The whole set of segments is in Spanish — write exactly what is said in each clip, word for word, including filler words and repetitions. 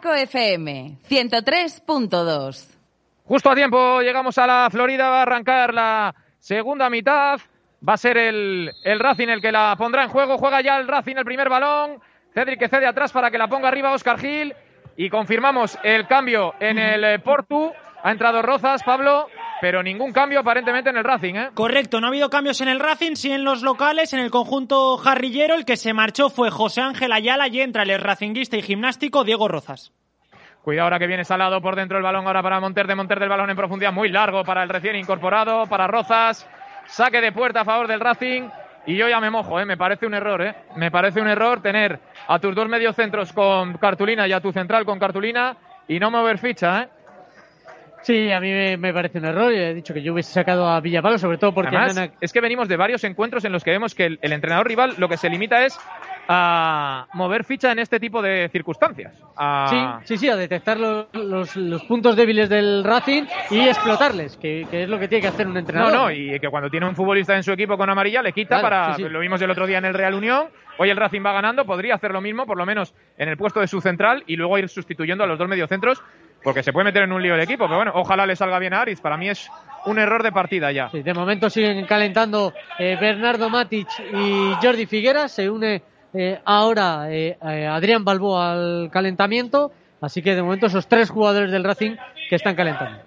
Marco F M, ciento tres punto dos. Justo a tiempo, llegamos a la Florida, va a arrancar la segunda mitad. Va a ser el, el Racing el que la pondrá en juego. Juega ya el Racing el primer balón. Cedric que cede atrás para que la ponga arriba Óscar Gil. Y confirmamos el cambio en el Portu. Ha entrado Rozas, Pablo, pero ningún cambio aparentemente en el Racing, ¿eh? Correcto, no ha habido cambios en el Racing, sí en los locales, en el conjunto jarrillero. El que se marchó fue José Ángel Ayala y entra el racinguista y gimnástico Diego Rozas. Cuidado ahora que viene Salado por dentro el balón ahora para Monter, de Monter del balón en profundidad muy largo para el recién incorporado, para Rozas. Saque de puerta a favor del Racing. Y yo ya me mojo, ¿eh? Me parece un error, ¿eh? Me parece un error tener a tus dos mediocentros con cartulina y a tu central con cartulina y no mover ficha, ¿eh? Sí, a mí me, me parece un error. He dicho que yo hubiese sacado a Villalpalo, sobre todo porque... Además, Nana... es que venimos de varios encuentros en los que vemos que el, el entrenador rival lo que se limita es a mover ficha en este tipo de circunstancias. A... Sí, sí, sí, a detectar los, los, los puntos débiles del Racing y explotarles, que, que es lo que tiene que hacer un entrenador. No, no, y que cuando tiene un futbolista en su equipo con amarilla le quita, claro, para... Sí, sí. Lo vimos el otro día en el Real Unión. Hoy el Racing va ganando, podría hacer lo mismo, por lo menos en el puesto de su central, y luego ir sustituyendo a los dos mediocentros, porque se puede meter en un lío el equipo. Pero bueno, ojalá le salga bien a Aritz. Para mí es un error de partida ya. Sí, de momento siguen calentando eh, Bernardo Matic y Jordi Figueras. Se une eh, ahora eh, eh, Adrián Balboa al calentamiento. Así que de momento esos tres jugadores del Racing que están calentando.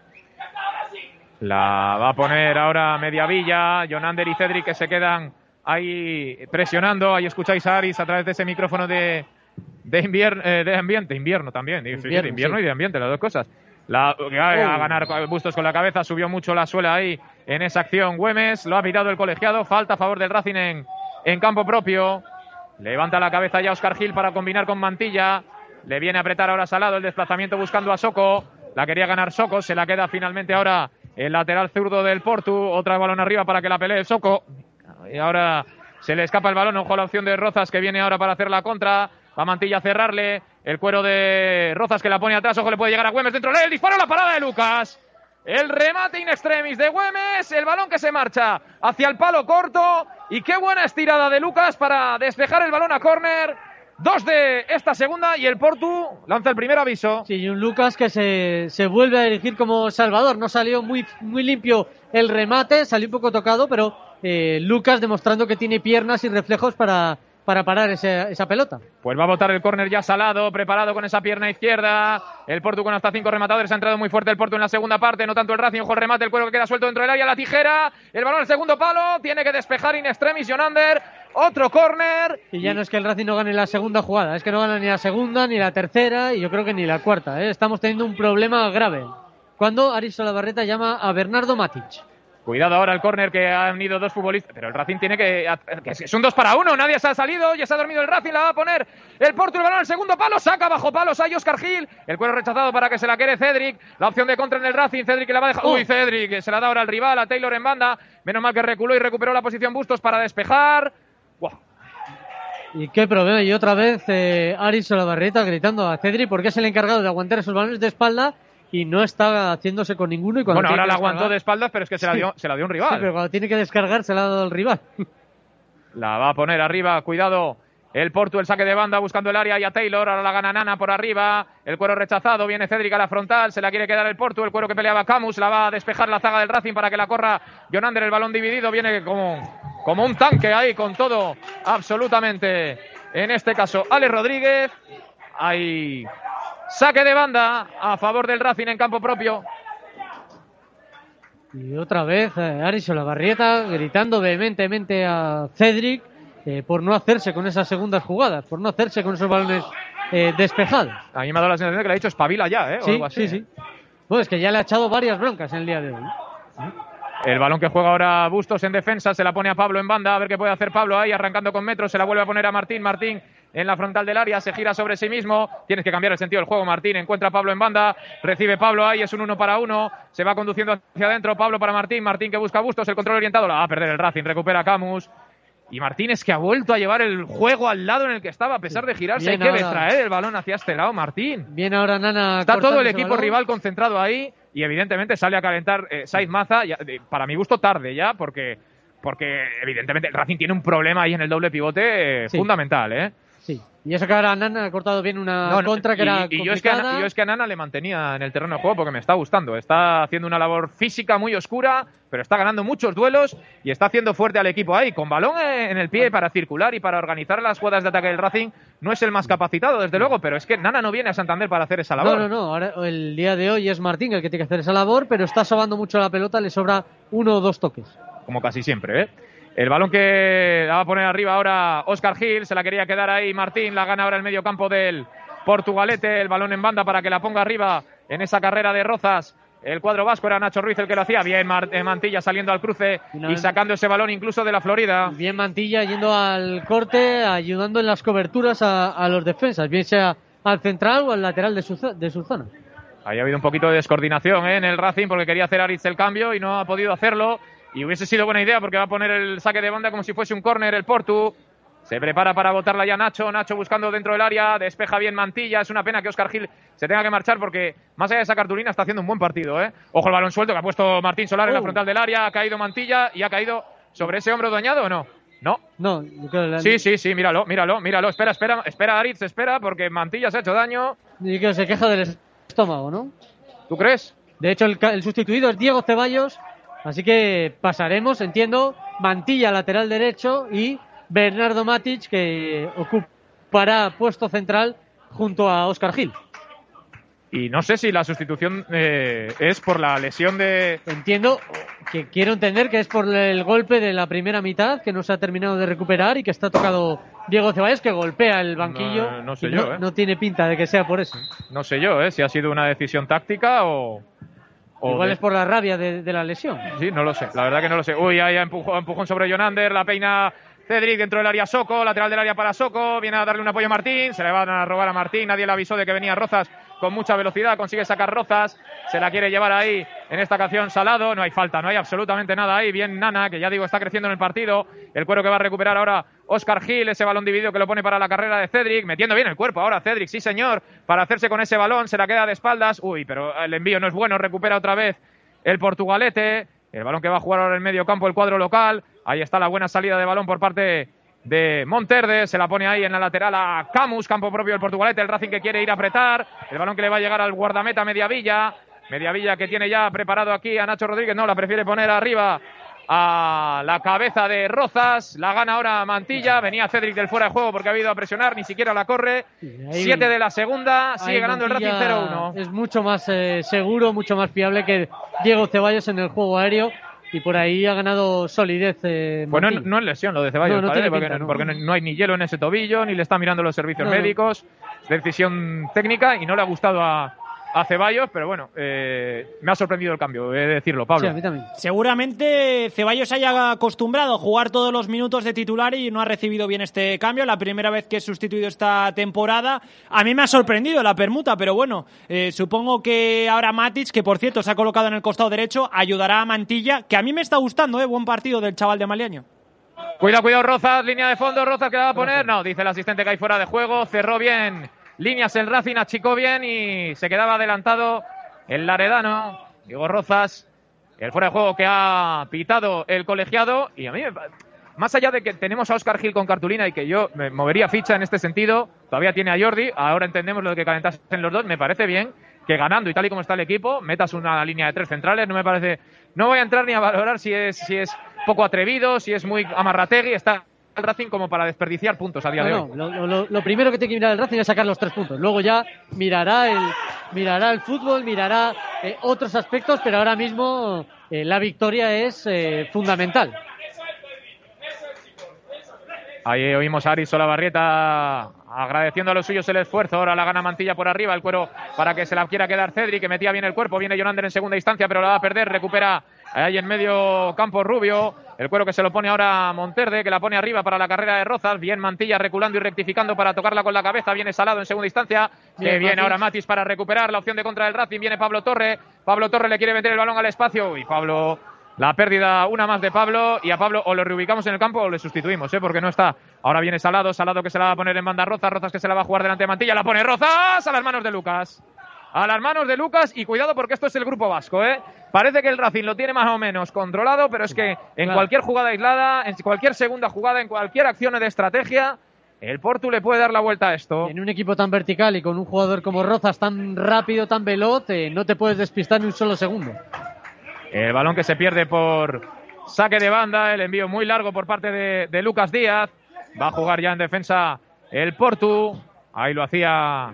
La va a poner ahora Mediavilla, Jonander y Cedric que se quedan ahí presionando. Ahí escucháis a Aritz a través de ese micrófono de... De, invierno, eh, de ambiente, invierno también, de invierno, de invierno sí. Y de ambiente, las dos cosas. La, a, a ganar Bustos con la cabeza, subió mucho la suela ahí en esa acción Güemes, lo ha pitado el colegiado, falta a favor del Racing en, en campo propio. Levanta la cabeza ya Óscar Gil para combinar con Mantilla, le viene a apretar ahora Salado, el desplazamiento buscando a Soko, la quería ganar Soko, se la queda finalmente ahora el lateral zurdo del Portu, otra balón arriba para que la pelee Soko, y ahora se le escapa el balón, ojo a la opción de Rozas que viene ahora para hacer la contra. Va Mantilla a cerrarle, el cuero de Rozas que la pone atrás, ojo, le puede llegar a Güemes dentro de él, el disparo, la parada de Lucas, el remate in extremis de Güemes, el balón que se marcha hacia el palo corto y qué buena estirada de Lucas para despejar el balón a córner. Dos de esta segunda y el Portu lanza el primer aviso. Sí, y un Lucas que se, se vuelve a dirigir como Salvador, no salió muy, muy limpio el remate, salió un poco tocado, pero eh, Lucas demostrando que tiene piernas y reflejos para... para parar ese, esa pelota. Pues va a botar el córner ya Salado, preparado con esa pierna izquierda. El Portu con hasta cinco rematadores, ha entrado muy fuerte el Portu en la segunda parte, no tanto el Racing, ojo el remate, el cuero que queda suelto dentro del área, la tijera, el balón al segundo palo, tiene que despejar in extremis Jonander, otro córner. Y ya y... no es que el Racing no gane la segunda jugada, es que no gana ni la segunda, ni la tercera, y yo creo que ni la cuarta, ¿eh? Estamos teniendo un problema grave. Cuando Aritz Olavarrieta llama a Bernardo Matic. Cuidado ahora el córner que han ido dos futbolistas, pero el Racing tiene que... que es un dos para uno, nadie se ha salido, ya se ha dormido el Racing, la va a poner el Portu, el balón al segundo palo, saca bajo palos a Óscar Gil, el cuero rechazado para que se la quede Cedric, la opción de contra en el Racing, Cedric que la va a dejar... Oh. Uy, Cedric, se la da ahora al rival, a Taylor en banda, menos mal que reculó y recuperó la posición Bustos para despejar. Wow. Y qué problema, y otra vez eh, Aritz Olavarrieta gritando a Cedric porque es el encargado de aguantar esos balones de espalda y no está haciéndose con ninguno. Y bueno, ahora la aguantó de espaldas, pero es que se la dio, sí. se la dio un rival. Sí, pero cuando tiene que descargar se la ha dado el rival. La va a poner arriba, cuidado. El Portu, el saque de banda buscando el área y a Taylor, ahora la gana Nana por arriba, el cuero rechazado, viene Cedric a la frontal, se la quiere quedar el Portu, el cuero que peleaba Camus, la va a despejar la zaga del Racing para que la corra Jonander, el balón dividido, viene como, como un tanque ahí con todo, absolutamente, en este caso Alex Rodríguez, hay saque de banda a favor del Racing en campo propio. Y otra vez eh, Aritz Olavarrieta gritando vehementemente a Cedric eh, por no hacerse con esas segundas jugadas, por no hacerse con esos balones eh, despejados. A mí me ha dado la sensación de que le ha dicho espabila ya, ¿eh? O sí, algo así, sí, sí. Bueno, es que ya le ha echado varias broncas en el día de hoy. El balón que juega ahora Bustos en defensa, se la pone a Pablo en banda, a ver qué puede hacer Pablo ahí, arrancando con metros, se la vuelve a poner a Martín, Martín en la frontal del área, se gira sobre sí mismo, tienes que cambiar el sentido del juego, Martín, encuentra a Pablo en banda, recibe Pablo ahí, es un uno para uno, se va conduciendo hacia adentro, Pablo para Martín, Martín que busca a Bustos, el control orientado, la va a perder el Racing, recupera a Camus, y Martínez que ha vuelto a llevar el juego al lado en el que estaba, a pesar de girarse, bien, hay que ahora traer el balón hacia este lado, Martín. Bien ahora Nana. Está todo el equipo rival concentrado ahí y evidentemente sale a calentar eh, Saiz Maza, ya, de, para mi gusto tarde ya, porque, porque evidentemente el Racing tiene un problema ahí en el doble pivote eh, sí. fundamental, ¿eh? Sí, Sí, y eso que ahora Nana ha cortado bien una No, no, contra que y, era y yo es que, a, yo es que a Nana le mantenía en el terreno de juego porque me está gustando. Está haciendo una labor física muy oscura, pero está ganando muchos duelos y está haciendo fuerte al equipo ahí. Con balón en el pie para circular y para organizar las jugadas de ataque del Racing, no es el más capacitado, desde luego, pero es que Nana no viene a Santander para hacer esa labor. No, no, no. Ahora, el día de hoy es Martín el que tiene que hacer esa labor, pero está sobando mucho la pelota, le sobra uno o dos toques. Como casi siempre, ¿eh? El balón que la va a poner arriba ahora Óscar Gil, se la quería quedar ahí Martín, la gana ahora el medio campo del Portugalete, el balón en banda para que la ponga arriba en esa carrera de Rozas. El cuadro vasco era Nacho Ruiz el que lo hacía, bien Mantilla saliendo al cruce y sacando ese balón incluso de la Florida. Bien Mantilla yendo al corte, ayudando en las coberturas a, a los defensas, bien sea al central o al lateral de su, de su zona. Ahí ha habido un poquito de descoordinación, ¿eh? En el Racing porque quería hacer Aritz el cambio y no ha podido hacerlo. Y hubiese sido buena idea porque va a poner el saque de banda como si fuese un córner el Portu. Se prepara para botarla ya Nacho. Nacho buscando dentro del área. Despeja bien Mantilla. Es una pena que Óscar Gil se tenga que marchar porque más allá de esa cartulina está haciendo un buen partido, ¿eh? Ojo el balón suelto que ha puesto Martín Solar en la frontal del área. Ha caído Mantilla y ha caído sobre ese hombro dañado, ¿o no? No. No. Yo creo que la... Sí, sí, sí. Míralo, míralo, míralo. Espera, espera, espera Aritz, espera porque Mantilla se ha hecho daño. Y que se queja del estómago, ¿no? ¿Tú crees? De hecho, el, el sustituido es Diego Ceballos. Así que pasaremos, entiendo, Mantilla lateral derecho y Bernardo Matic que ocupará puesto central junto a Óscar Gil. Y no sé si la sustitución eh, es por la lesión de... Entiendo que quiero entender que es por el golpe de la primera mitad que no se ha terminado de recuperar y que está tocado Diego Ceballos que golpea el banquillo. No, no sé no, yo, ¿eh? No tiene pinta de que sea por eso. No sé yo, ¿eh? Si ha sido una decisión táctica o... O Igual de... es por la rabia de, de la lesión. Sí, no lo sé, la verdad que no lo sé. Uy, ahí empujón, empujón sobre Jonander, la peina Cedric dentro del área Soco, lateral del área para Soco, viene a darle un apoyo a Martín, se le van a robar a Martín, nadie le avisó de que venía Rozas con mucha velocidad, consigue sacar Rozas, se la quiere llevar ahí en esta ocasión Salado, no hay falta, no hay absolutamente nada ahí, bien Nana, que ya digo está creciendo en el partido, el cuero que va a recuperar ahora Óscar Gil, ese balón dividido que lo pone para la carrera de Cedric, metiendo bien el cuerpo ahora Cedric, sí señor, para hacerse con ese balón, se la queda de espaldas, uy, pero el envío no es bueno, recupera otra vez el Portugalete, el balón que va a jugar ahora en el medio campo el cuadro local, ahí está la buena salida de balón por parte de Monterde, se la pone ahí en la lateral a Camus, campo propio del Portugalete, el Racing que quiere ir a apretar, el balón que le va a llegar al guardameta Mediavilla, Mediavilla que tiene ya preparado aquí a Nacho Rodríguez, no, la prefiere poner arriba a la cabeza de Rozas, la gana ahora Mantilla, venía Cedric del fuera de juego porque ha habido a presionar, ni siquiera la corre, siete de la segunda, sigue ganando el Racing cero uno. Es mucho más eh, seguro, mucho más fiable que Diego Ceballos en el juego aéreo y por ahí ha ganado solidez. Eh, bueno, no, no es lesión lo de Ceballos, no, no ¿vale? porque, pinta, no. porque no hay ni hielo en ese tobillo, ni le está mirando los servicios no, médicos, no. Decisión técnica y no le ha gustado a... a Ceballos, pero bueno, eh, me ha sorprendido el cambio, he de decirlo, Pablo. Sí, a mí también. Seguramente Ceballos haya acostumbrado a jugar todos los minutos de titular y no ha recibido bien este cambio, la primera vez que es sustituido esta temporada. A mí me ha sorprendido la permuta, pero bueno, eh, supongo que ahora Matic, que por cierto se ha colocado en el costado derecho, ayudará a Mantilla, que a mí me está gustando, eh, buen partido del chaval de Maliaño. Cuidado, cuidado, Rozas, línea de fondo, Rozas que la va a poner, no, dice el asistente que hay fuera de juego, cerró bien líneas el Racing, achicó bien y se quedaba adelantado el laredano, Diego Rozas, el fuera de juego que ha pitado el colegiado. Y a mí, más allá de que tenemos a Óscar Gil con cartulina y que yo me movería ficha en este sentido, todavía tiene a Jordi, ahora entendemos lo de que calentasen los dos, me parece bien que ganando y tal y como está el equipo, metas una línea de tres centrales, no me parece, no voy a entrar ni a valorar si es, si es poco atrevido, si es muy amarrategui, está el Racing como para desperdiciar puntos a día no, de no, hoy. Lo, lo, lo primero que tiene que mirar el Racing es sacar los tres puntos. Luego ya mirará el, mirará el fútbol, mirará eh, otros aspectos, pero ahora mismo eh, la victoria es eh, fundamental. Ahí oímos a Aris Solabarrieta agradeciendo a los suyos el esfuerzo. Ahora la gana Mantilla por arriba, el cuero para que se la quiera quedar Cedric, que metía bien el cuerpo. Viene Jonander en segunda instancia, pero la va a perder. Recupera ahí en medio campo Rubio. El cuero que se lo pone ahora Monterde, que la pone arriba para la carrera de Rozas. Bien Mantilla reculando y rectificando para tocarla con la cabeza. Viene Salado en segunda instancia. Bien, que viene Matis. Ahora Matis para recuperar la opción de contra del Racing. Viene Pablo Torre. Pablo Torre le quiere meter el balón al espacio. Y Pablo... La pérdida, una más de Pablo, y a Pablo o lo reubicamos en el campo o le sustituimos, ¿eh? Porque no está. Ahora viene Salado, Salado que se la va a poner en banda Rozas, Rozas que se la va a jugar delante de Mantilla, la pone Rozas a las manos de Lucas. A las manos de Lucas, y cuidado porque esto es el grupo vasco, ¿eh? Parece que el Racing lo tiene más o menos controlado, pero es que en claro. cualquier jugada aislada, en cualquier segunda jugada, en cualquier acción de estrategia, el Portu le puede dar la vuelta a esto. En un equipo tan vertical y con un jugador como Rozas tan rápido, tan veloz, eh, no te puedes despistar ni un solo segundo. El balón que se pierde por saque de banda, el envío muy largo por parte de, de Lucas Díaz. Va a jugar ya en defensa el Portu. Ahí lo hacía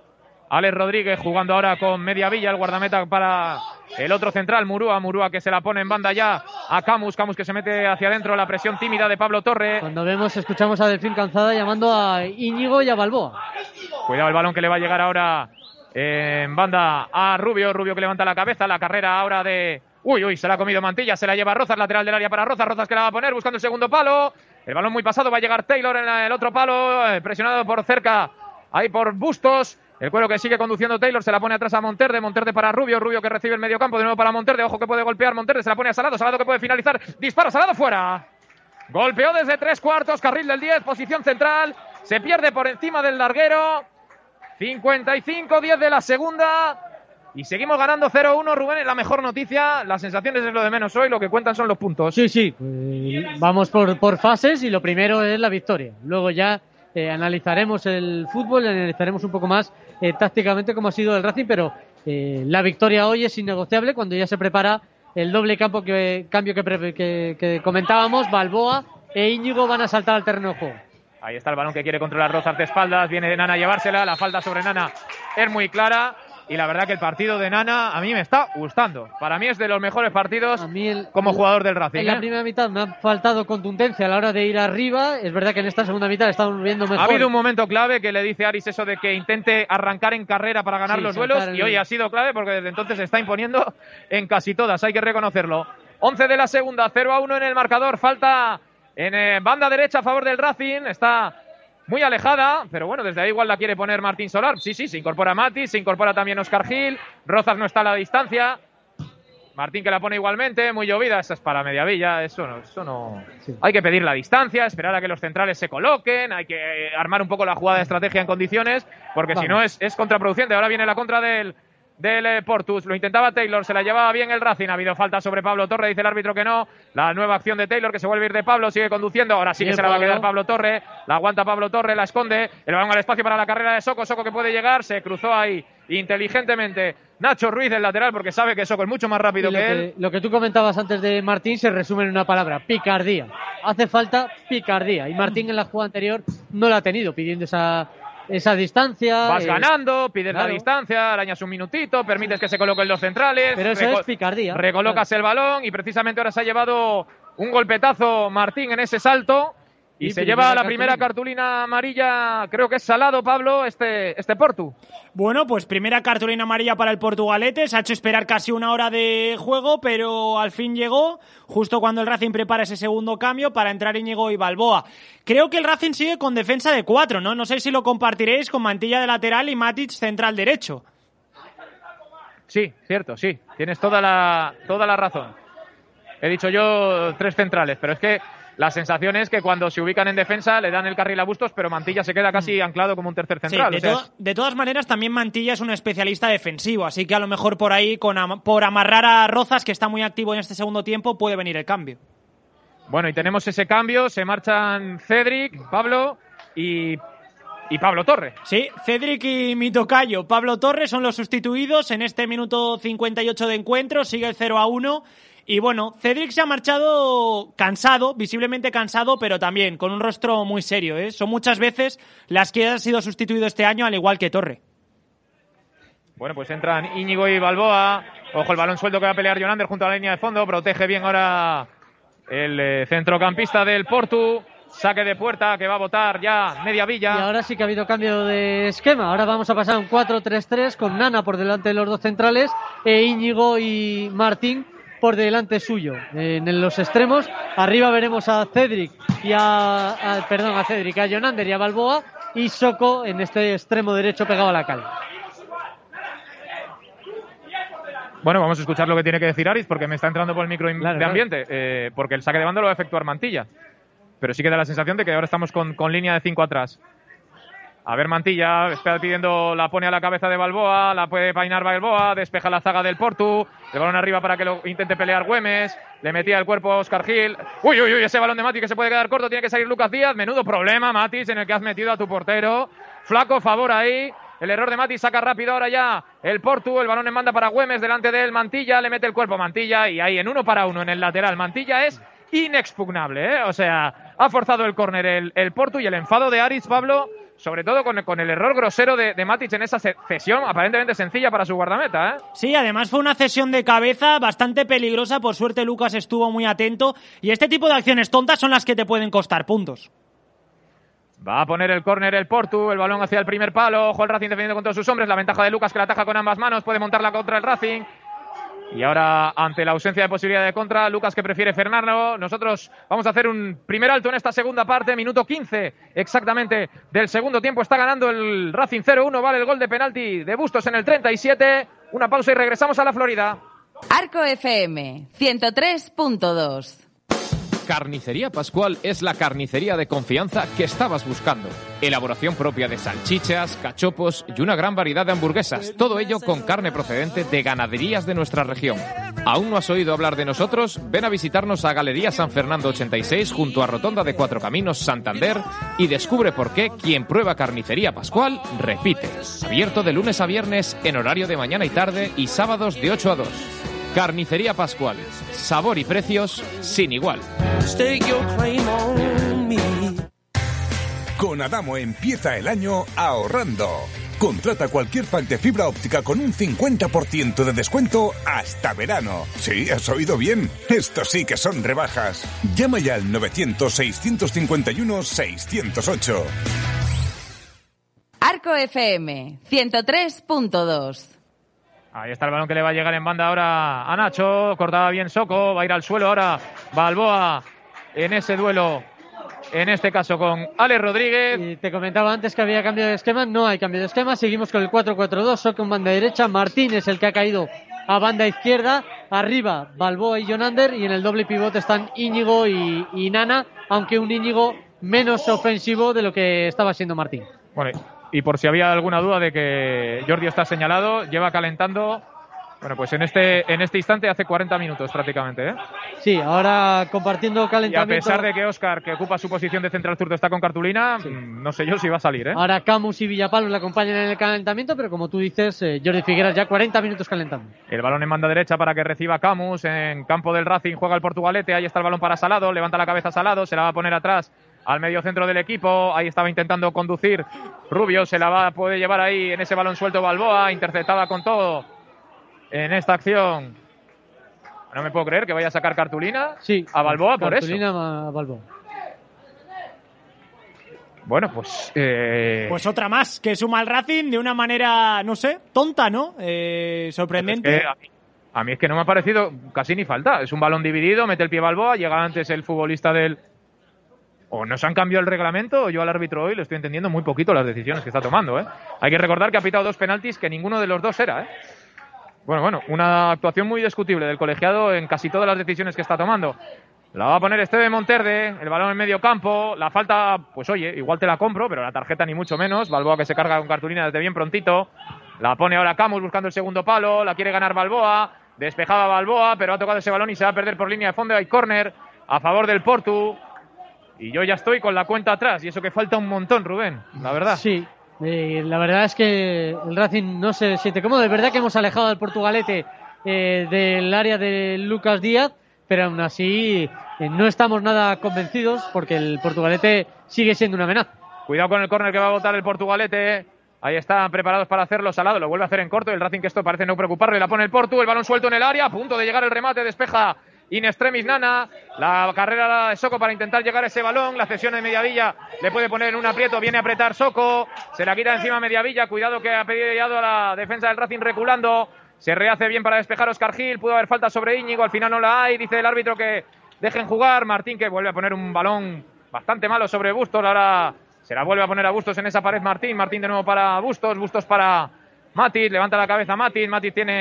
Alex Rodríguez, jugando ahora con Mediavilla, el guardameta para el otro central, Murúa. Murúa que se la pone en banda ya a Camus. Camus que se mete hacia adentro, la presión tímida de Pablo Torre. Cuando vemos, escuchamos a Delfín Canzada llamando a Íñigo y a Balboa. Cuidado el balón que le va a llegar ahora en banda a Rubio. Rubio que levanta la cabeza, la carrera ahora de... Uy, uy, se la ha comido Mantilla, se la lleva Rozas, lateral del área para Rozas. Rozas que la va a poner buscando el segundo palo. El balón muy pasado, va a llegar Taylor en el otro palo, eh, presionado por cerca, ahí por Bustos. El cuero que sigue conduciendo Taylor, se la pone atrás a Monterde, Monterde para Rubio, Rubio que recibe el medio campo, de nuevo para Monterde, ojo que puede golpear, Monterde se la pone a Salado, Salado que puede finalizar, dispara, Salado fuera. Golpeó desde tres cuartos, carril del diez, posición central, se pierde por encima del larguero, cincuenta y cinco diez de la segunda, y seguimos ganando cero uno, Rubén, es la mejor noticia, las sensaciones es lo de menos hoy, lo que cuentan son los puntos. Sí, sí, pues vamos por, por fases y lo primero es la victoria, luego ya... Eh, analizaremos el fútbol, analizaremos un poco más eh, tácticamente cómo ha sido el Racing, pero eh, la victoria hoy es innegociable cuando ya se prepara el doble campo que, cambio que, pre, que, que comentábamos. Balboa e Íñigo van a saltar al terreno de juego. Ahí está el balón que quiere controlar Rozas de espaldas, viene de Nana a llevársela, la falta sobre Nana es muy clara. Y la verdad que el partido de Nana a mí me está gustando. Para mí es de los mejores partidos a mí el, como jugador del Racing. En ¿eh? la primera mitad me ha faltado contundencia a la hora de ir arriba. Es verdad que en esta segunda mitad estamos viendo mejor. Ha habido un momento clave que le dice a Aris eso de que intente arrancar en carrera para ganar sí, los duelos. El... Y hoy ha sido clave porque desde entonces se está imponiendo en casi todas. Hay que reconocerlo. once de la segunda, cero a uno en el marcador. Falta en eh, banda derecha a favor del Racing. Está... muy alejada, pero bueno, desde ahí igual la quiere poner Martín Solar. Sí, sí, se incorpora Mati, se incorpora también Óscar Gil. Rozas no está a la distancia. Martín que la pone igualmente, muy llovida. Esa es para Mediavilla, eso no, eso no. Sí. Hay que pedir la distancia, esperar a que los centrales se coloquen, hay que armar un poco la jugada de estrategia en condiciones, porque Vamos. si no es, es contraproducente. Ahora viene la contra del... del eh, Portus, lo intentaba Taylor, se la llevaba bien el Racing, ha habido falta sobre Pablo Torre, dice el árbitro que no, la nueva acción de Taylor que se vuelve a ir de Pablo, sigue conduciendo, ahora sí que se la va a quedar Pablo Torre, la aguanta Pablo Torre, la esconde, el balón al espacio para la carrera de Soko, Soko que puede llegar, se cruzó ahí inteligentemente Nacho Ruiz del lateral porque sabe que Soko es mucho más rápido que, que él. Lo que tú comentabas antes de Martín se resume en una palabra, picardía, hace falta picardía, y Martín en la jugada anterior no la ha tenido, pidiendo esa... esa distancia. Vas es... ganando, pides claro. la distancia, arañas un minutito, permites que se coloquen los centrales. Pero eso es picardía. Recolocas claro. el balón y precisamente ahora se ha llevado un golpetazo Martín en ese salto y, y se lleva la cartulina. primera cartulina amarilla, creo que es Salado, Pablo, este, este Portu. Bueno, pues primera cartulina amarilla para el Portugalete, se ha hecho esperar casi una hora de juego, pero al fin llegó, justo cuando el Racing prepara ese segundo cambio para entrar Íñigo y Balboa. Creo que el Racing sigue con defensa de cuatro, ¿no? No sé si lo compartiréis con Mantilla de lateral y Matic central derecho. Sí, cierto, sí, tienes toda la, toda la razón. He dicho yo tres centrales, pero es que la sensación es que cuando se ubican en defensa le dan el carril a Bustos, pero Mantilla se queda casi anclado como un tercer central. Sí, de, o sea, to- de todas maneras, también Mantilla es un especialista defensivo, así que a lo mejor por ahí, con am- por amarrar a Rozas, que está muy activo en este segundo tiempo, puede venir el cambio. Bueno, y tenemos ese cambio, se marchan Cedric, Pablo y... y Pablo Torre. Sí, Cedric y mi tocayo Pablo Torre son los sustituidos en este minuto cincuenta y ocho de encuentro, sigue el cero a uno. Y bueno, Cedric se ha marchado cansado, visiblemente cansado, pero también con un rostro muy serio, ¿eh? Son muchas veces las que ha sido sustituido este año, al igual que Torre. Bueno, pues entran Íñigo y Balboa. Ojo el balón suelto que va a pelear Jonander junto a la línea de fondo. Protege bien ahora el eh, centrocampista del Portu. Saque de puerta que va a botar ya Mediavilla. Y ahora sí que ha habido cambio de esquema. Ahora vamos a pasar a un cuatro tres tres con Nana por delante de los dos centrales e Íñigo y Martín por delante suyo. En los extremos, arriba veremos a Cedric y a, a perdón, a Cedric, a Jonander y a Balboa, y Soko en este extremo derecho pegado a la cal. Bueno, vamos a escuchar lo que tiene que decir Aris porque me está entrando por el micro claro, de ambiente, claro. eh, porque el saque de banda lo va a efectuar Mantilla. Pero sí que da la sensación de que ahora estamos con, con línea de cinco atrás. A ver, Mantilla, está pidiendo, la pone a la cabeza de Balboa, la puede peinar Balboa, despeja la zaga del Portu, el balón arriba para que lo intente pelear Güemes, le metía el cuerpo a Óscar Gil. Uy, uy, uy, ese balón de Matic que se puede quedar corto, tiene que salir Lucas Díaz, menudo problema, Matic, en el que has metido a tu portero. Flaco favor ahí, el error de Matic, saca rápido ahora ya el Portu, el balón en banda para Güemes, delante de él Mantilla, le mete el cuerpo a Mantilla y ahí en uno para uno en el lateral. Mantilla es inexpugnable, ¿eh? O sea, ha forzado el córner el, el Portu y el enfado de Aritz, Pablo, sobre todo con, con el error grosero de, de Matic en esa cesión aparentemente sencilla para su guardameta, ¿eh? Sí, además fue una cesión de cabeza bastante peligrosa, por suerte Lucas estuvo muy atento y este tipo de acciones tontas son las que te pueden costar puntos. Va a poner el córner el Portu, el balón hacia el primer palo, ojo el Racing defendiendo con todos sus hombres, la ventaja de Lucas que la ataja con ambas manos, puede montarla contra el Racing. Y ahora, ante la ausencia de posibilidad de contra, Lucas que prefiere frenarlo. Nosotros vamos a hacer un primer alto en esta segunda parte, minuto quince exactamente del segundo tiempo. Está ganando el Racing cero uno, vale el gol de penalti de Bustos en el treinta y siete. Una pausa y regresamos a la Florida. Arco F M, ciento tres punto dos. Carnicería Pascual es la carnicería de confianza que estabas buscando. Elaboración propia de salchichas, cachopos y una gran variedad de hamburguesas. Todo ello con carne procedente de ganaderías de nuestra región. ¿Aún no has oído hablar de nosotros? Ven a visitarnos a Galería San Fernando ochenta y seis junto a Rotonda de Cuatro Caminos, Santander, y descubre por qué quien prueba Carnicería Pascual repite. Abierto de lunes a viernes en horario de mañana y tarde y sábados de ocho a dos. Carnicería Pascual. Sabor y precios sin igual. Con Adamo empieza el año ahorrando. Contrata cualquier pack de fibra óptica con un cincuenta por ciento de descuento hasta verano. Sí, has oído bien. Esto sí que son rebajas. Llama ya al novecientos, seiscientos cincuenta y uno, seiscientos ocho. Arco F M, ciento tres punto dos. Ahí está el balón que le va a llegar en banda ahora a Nacho. Cortaba bien Soko. Va a ir al suelo ahora Balboa en ese duelo. En este caso con Alex Rodríguez. Y te comentaba antes que había cambio de esquema. No hay cambio de esquema. Seguimos con el cuatro cuatro dos. Soko en banda derecha. Martínez el que ha caído a banda izquierda. Arriba Balboa y Jonander. Y en el doble pivote están Íñigo y, y Nana. Aunque un Íñigo menos ofensivo de lo que estaba siendo Martín. Bueno, y por si había alguna duda de que Jordi está señalado, lleva calentando, bueno, pues en este en este instante hace cuarenta minutos prácticamente, ¿eh? Sí, ahora compartiendo calentamiento. Y a pesar de que Óscar, que ocupa su posición de central zurdo, está con cartulina, sí. No sé yo si va a salir, ¿eh? Ahora Camus y Villapalos le acompañan en el calentamiento, pero como tú dices, eh, Jordi Figueras ya cuarenta minutos calentando. El balón en banda derecha para que reciba Camus, en campo del Racing juega el Portugalete, ahí está el balón para Salado, levanta la cabeza Salado, se la va a poner atrás al medio centro del equipo, ahí estaba intentando conducir Rubio, se la va a poder llevar ahí en ese balón suelto Balboa, interceptada con todo en esta acción. No me puedo creer que vaya a sacar cartulina sí, a Balboa por eso. Cartulina a Balboa. Bueno, pues... Eh... Pues otra más, que suma al Racing de una manera, no sé, tonta, ¿no? Eh, sorprendente. Es que a, mí, a mí es que no me ha parecido casi ni falta. Es un balón dividido, mete el pie Balboa, llega antes el futbolista del... O no se han cambiado el reglamento, o yo al árbitro hoy le estoy entendiendo muy poquito las decisiones que está tomando, ¿eh? Hay que recordar que ha pitado dos penaltis que ninguno de los dos era, ¿eh? Bueno, bueno, una actuación muy discutible del colegiado en casi todas las decisiones que está tomando. La va a poner Esteve Monterde, el balón en medio campo, la falta, pues oye, igual te la compro, pero la tarjeta ni mucho menos. Balboa que se carga con cartulina desde bien prontito. La pone ahora Camus buscando el segundo palo, la quiere ganar Balboa, despejaba Balboa, pero ha tocado ese balón y se va a perder por línea de fondo. Hay córner a favor del Portu. Y yo ya estoy con la cuenta atrás, y eso que falta un montón, Rubén, la verdad. Sí, eh, la verdad es que el Racing no se siente cómodo. De verdad que hemos alejado al Portugalete eh, del área de Lucas Díaz, pero aún así eh, no estamos nada convencidos porque el Portugalete sigue siendo una amenaza. Cuidado con el córner que va a botar el Portugalete. Ahí están preparados para hacerlo. Salado lo vuelve a hacer en corto. El Racing, que esto parece no preocuparle, la pone el Portu, el balón suelto en el área, a punto de llegar el remate, despeja in extremis Nana, la carrera de Soko para intentar llegar a ese balón, la cesión de Mediavilla le puede poner en un aprieto, viene a apretar Soko, se la quita encima Mediavilla, cuidado que ha pedido a la defensa del Racing reculando, se rehace bien para despejar Óscar Gil, pudo haber falta sobre Íñigo, al final no la hay, dice el árbitro que dejen jugar, Martín que vuelve a poner un balón bastante malo sobre Bustos, ahora se la vuelve a poner a Bustos en esa pared Martín, Martín de nuevo para Bustos, Bustos para Matic, levanta la cabeza Matic, Matic tiene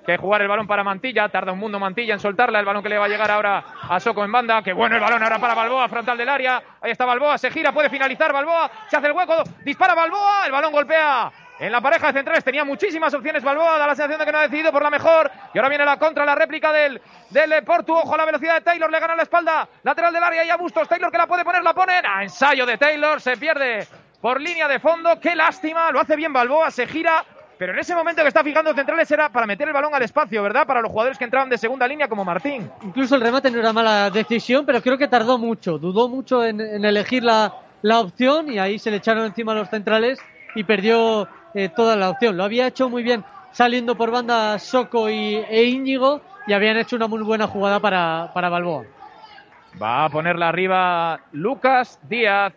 que jugar el balón para Mantilla. Tarda un mundo Mantilla en soltarla. El balón que le va a llegar ahora a Soko en banda. Que bueno el balón ahora para Balboa, frontal del área. Ahí está Balboa, se gira, puede finalizar Balboa. Se hace el hueco, dispara Balboa. El balón golpea en la pareja de centrales. Tenía muchísimas opciones Balboa. Da la sensación de que no ha decidido por la mejor. Y ahora viene la contra, la réplica del, del Portu. Ojo a la velocidad de Taylor. Le gana la espalda. Lateral del área y a Bustos. Taylor que la puede poner, la ponen. A ensayo de Taylor. Se pierde por línea de fondo. Qué lástima. Lo hace bien Balboa. Se gira. Pero en ese momento que está fijando centrales era para meter el balón al espacio, ¿verdad? Para los jugadores que entraban de segunda línea como Martín. Incluso el remate no era mala decisión, pero creo que tardó mucho. Dudó mucho en, en elegir la, la opción y ahí se le echaron encima los centrales y perdió eh, toda la opción. Lo había hecho muy bien saliendo por banda Soko y, e Íñigo y habían hecho una muy buena jugada para, para Balboa. Va a ponerla arriba Lucas Díaz.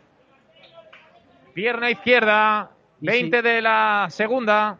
Pierna izquierda, veinte sí. de la segunda.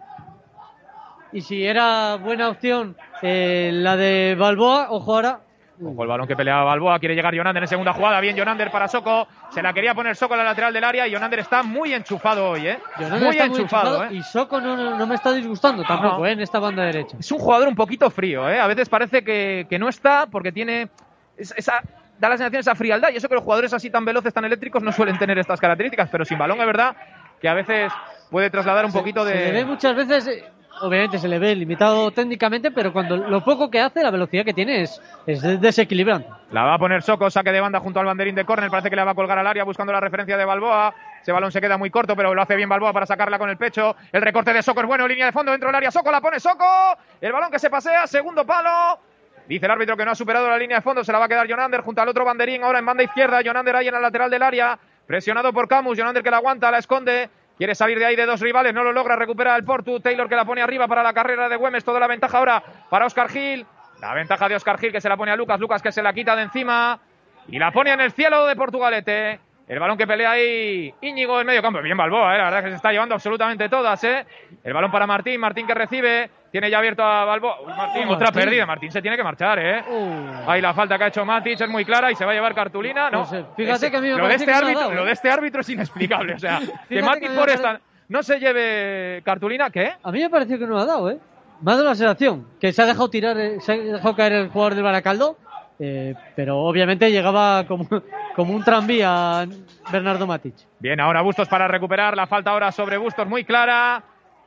Y si era buena opción eh, la de Balboa, ojo ahora. Ojo el balón que peleaba Balboa, quiere llegar Jonander en segunda jugada, bien Jonander para Soko, se la quería poner Soko en la lateral del área y Jonander está muy enchufado hoy, ¿eh? Jonander Muy está enchufado, muy enchufado, ¿eh? Y Soko no, no, no me está disgustando tampoco, no. ¿eh? En esta banda derecha. Es un jugador un poquito frío, ¿eh? A veces parece que, que no está porque tiene esa, da la sensación de esa frialdad y eso que los jugadores así tan veloces, tan eléctricos no suelen tener estas características, pero sin balón es verdad que a veces puede trasladar un se, poquito de... Se le ve muchas veces, eh, obviamente se le ve limitado técnicamente, pero cuando lo poco que hace, la velocidad que tiene es, es desequilibrante. La va a poner Soko, saque de banda junto al banderín de córner, parece que la va a colgar al área buscando la referencia de Balboa. Ese balón se queda muy corto, pero lo hace bien Balboa para sacarla con el pecho. El recorte de Soko es bueno, línea de fondo dentro del área. Soko la pone Soko, el balón que se pasea, segundo palo. Dice el árbitro que no ha superado la línea de fondo, se la va a quedar Jonander junto al otro banderín, ahora en banda izquierda. Jonander ahí en el lateral del área, presionado por Camus. Jonander que la aguanta, la esconde. Quiere salir de ahí de dos rivales, no lo logra, recupera el Portu. Taylor que la pone arriba para la carrera de Güemes. Toda la ventaja ahora para Óscar Gil. La ventaja de Óscar Gil que se la pone a Lucas. Lucas que se la quita de encima y la pone en el cielo de Portugalete. El balón que pelea ahí Íñigo en medio campo. Bien Balboa, ¿eh? La verdad es que se está llevando absolutamente todas, ¿eh? El balón para Martín. Martín que recibe. Tiene ya abierto a Balboa. Uy, Martín, Oh, otra Martín. pérdida. Martín se tiene que marchar, ¿eh? Uh. Ahí la falta que ha hecho Matic es muy clara y se va a llevar cartulina. No, Pues, eh, fíjate Ese- que a mí me lo, de parece este que no ha árbitro, dado, ¿eh? lo de este árbitro es inexplicable. O sea, que que Matic a mí me por parece- esta no se lleve cartulina, ¿qué? A mí me pareció que no ha dado, ¿eh? Me ha dado la sensación que se ha dejado tirar, eh, se ha dejado caer el jugador del Baracaldo, eh, pero obviamente llegaba como, como un tranvía Bernardo Matic. Bien, ahora Bustos para recuperar. La falta ahora sobre Bustos muy clara.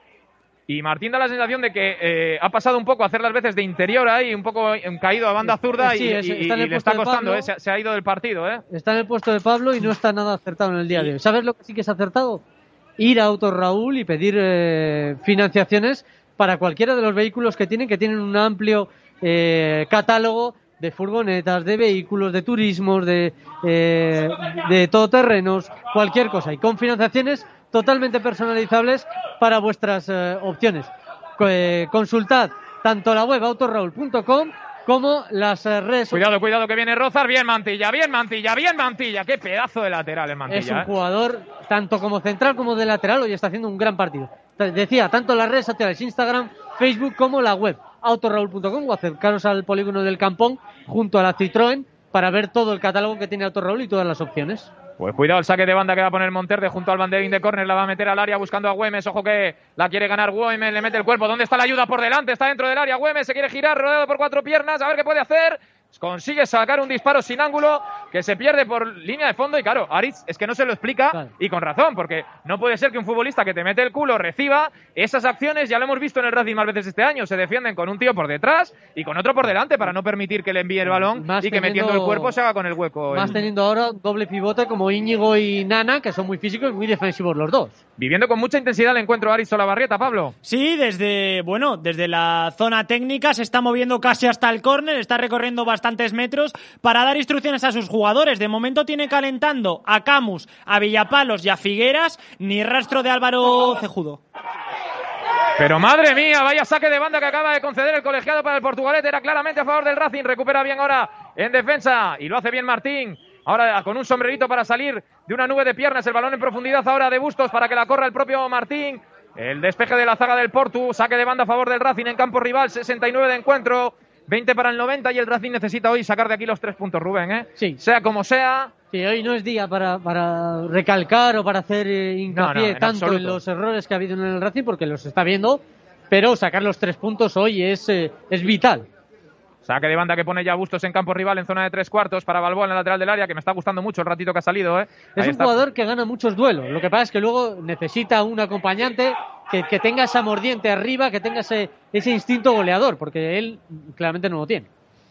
Y Martín da la sensación de que eh, ha pasado un poco a hacer las veces de interior ahí, un poco caído a banda zurda Sí, y, es- y- está en y el le puesto está de costando, Pablo. eh, se, se ha ido del partido. ¿eh? Está en el puesto de Pablo y no está nada acertado en el día de hoy. ¿Sabes lo que sí que es acertado? Ir a Auto Raúl y pedir eh, financiaciones para cualquiera de los vehículos que tienen, que tienen un amplio eh, catálogo de furgonetas, de vehículos, de turismos, de, eh, de todoterrenos, cualquier cosa. Y con financiaciones totalmente personalizables para vuestras eh, opciones. Co- eh, consultad tanto la web autoraúl punto com como las eh, redes sociales. Cuidado, cuidado que viene Rozar. Bien Mantilla, bien Mantilla, bien Mantilla. Qué pedazo de lateral el Mantilla. Es un ¿eh? jugador, tanto como central como de lateral, hoy está haciendo un gran partido. Te decía, tanto las redes sociales, Instagram, Facebook, como la web, autoraúl punto com, o acercaros al polígono del Campón, junto a la Citroën, para ver todo el catálogo que tiene Autoraúl y todas las opciones. Pues cuidado el saque de banda que va a poner Monterde junto al banderín de córner, la va a meter al área buscando a Güemes, ojo que la quiere ganar Güemes, le mete el cuerpo, ¿dónde está la ayuda? Por delante, está dentro del área Güemes, se quiere girar, rodeado por cuatro piernas, a ver qué puede hacer. Consigue sacar un disparo sin ángulo que se pierde por línea de fondo y claro, Aritz es que no se lo explica Claro. y con razón, porque no puede ser que un futbolista que te mete el culo reciba esas acciones, ya lo hemos visto en el Racing más veces este año, se defienden con un tío por detrás y con otro por delante para no permitir que le envíe el balón Más y que teniendo- metiendo el cuerpo se haga con el hueco. Más el- teniendo ahora doble pivote como Íñigo y Nana, que son muy físicos y muy defensivos los dos. Viviendo con mucha intensidad el encuentro Aritz Olavarrieta, Pablo. Sí, desde, bueno, desde la zona técnica se está moviendo casi hasta el córner, está recorriendo bastantes metros para dar instrucciones a sus jugadores. De momento tiene calentando a Camus, a Villapalos y a Figueras, ni rastro de Álvaro Cejudo. Pero madre mía, vaya saque de banda que acaba de conceder el colegiado para el Portugalete, era claramente a favor del Racing, recupera bien ahora en defensa y lo hace bien Martín. Ahora con un sombrerito para salir de una nube de piernas, el balón en profundidad ahora de Bustos para que la corra el propio Martín. El despeje de la zaga del Portu, saque de banda a favor del Racing en campo rival, sesenta y nueve de encuentro, veinte para el noventa y el Racing necesita hoy sacar de aquí los tres puntos, Rubén, ¿eh? Sí. Sea como sea. Sí, hoy no es día para, para recalcar o para hacer eh, hincapié No, no, en tanto absoluto. en los errores que ha habido en el Racing, porque los está viendo, pero sacar los tres puntos hoy es, eh, es vital. Saque de banda que pone ya Bustos en campo rival en zona de tres cuartos para Balboa en el lateral del área, que me está gustando mucho el ratito que ha salido. ¿eh? Es Ahí un está. jugador que gana muchos duelos. Lo que pasa es que luego necesita un acompañante que, que tenga esa mordiente arriba, que tenga ese, ese instinto goleador, porque él claramente no lo tiene.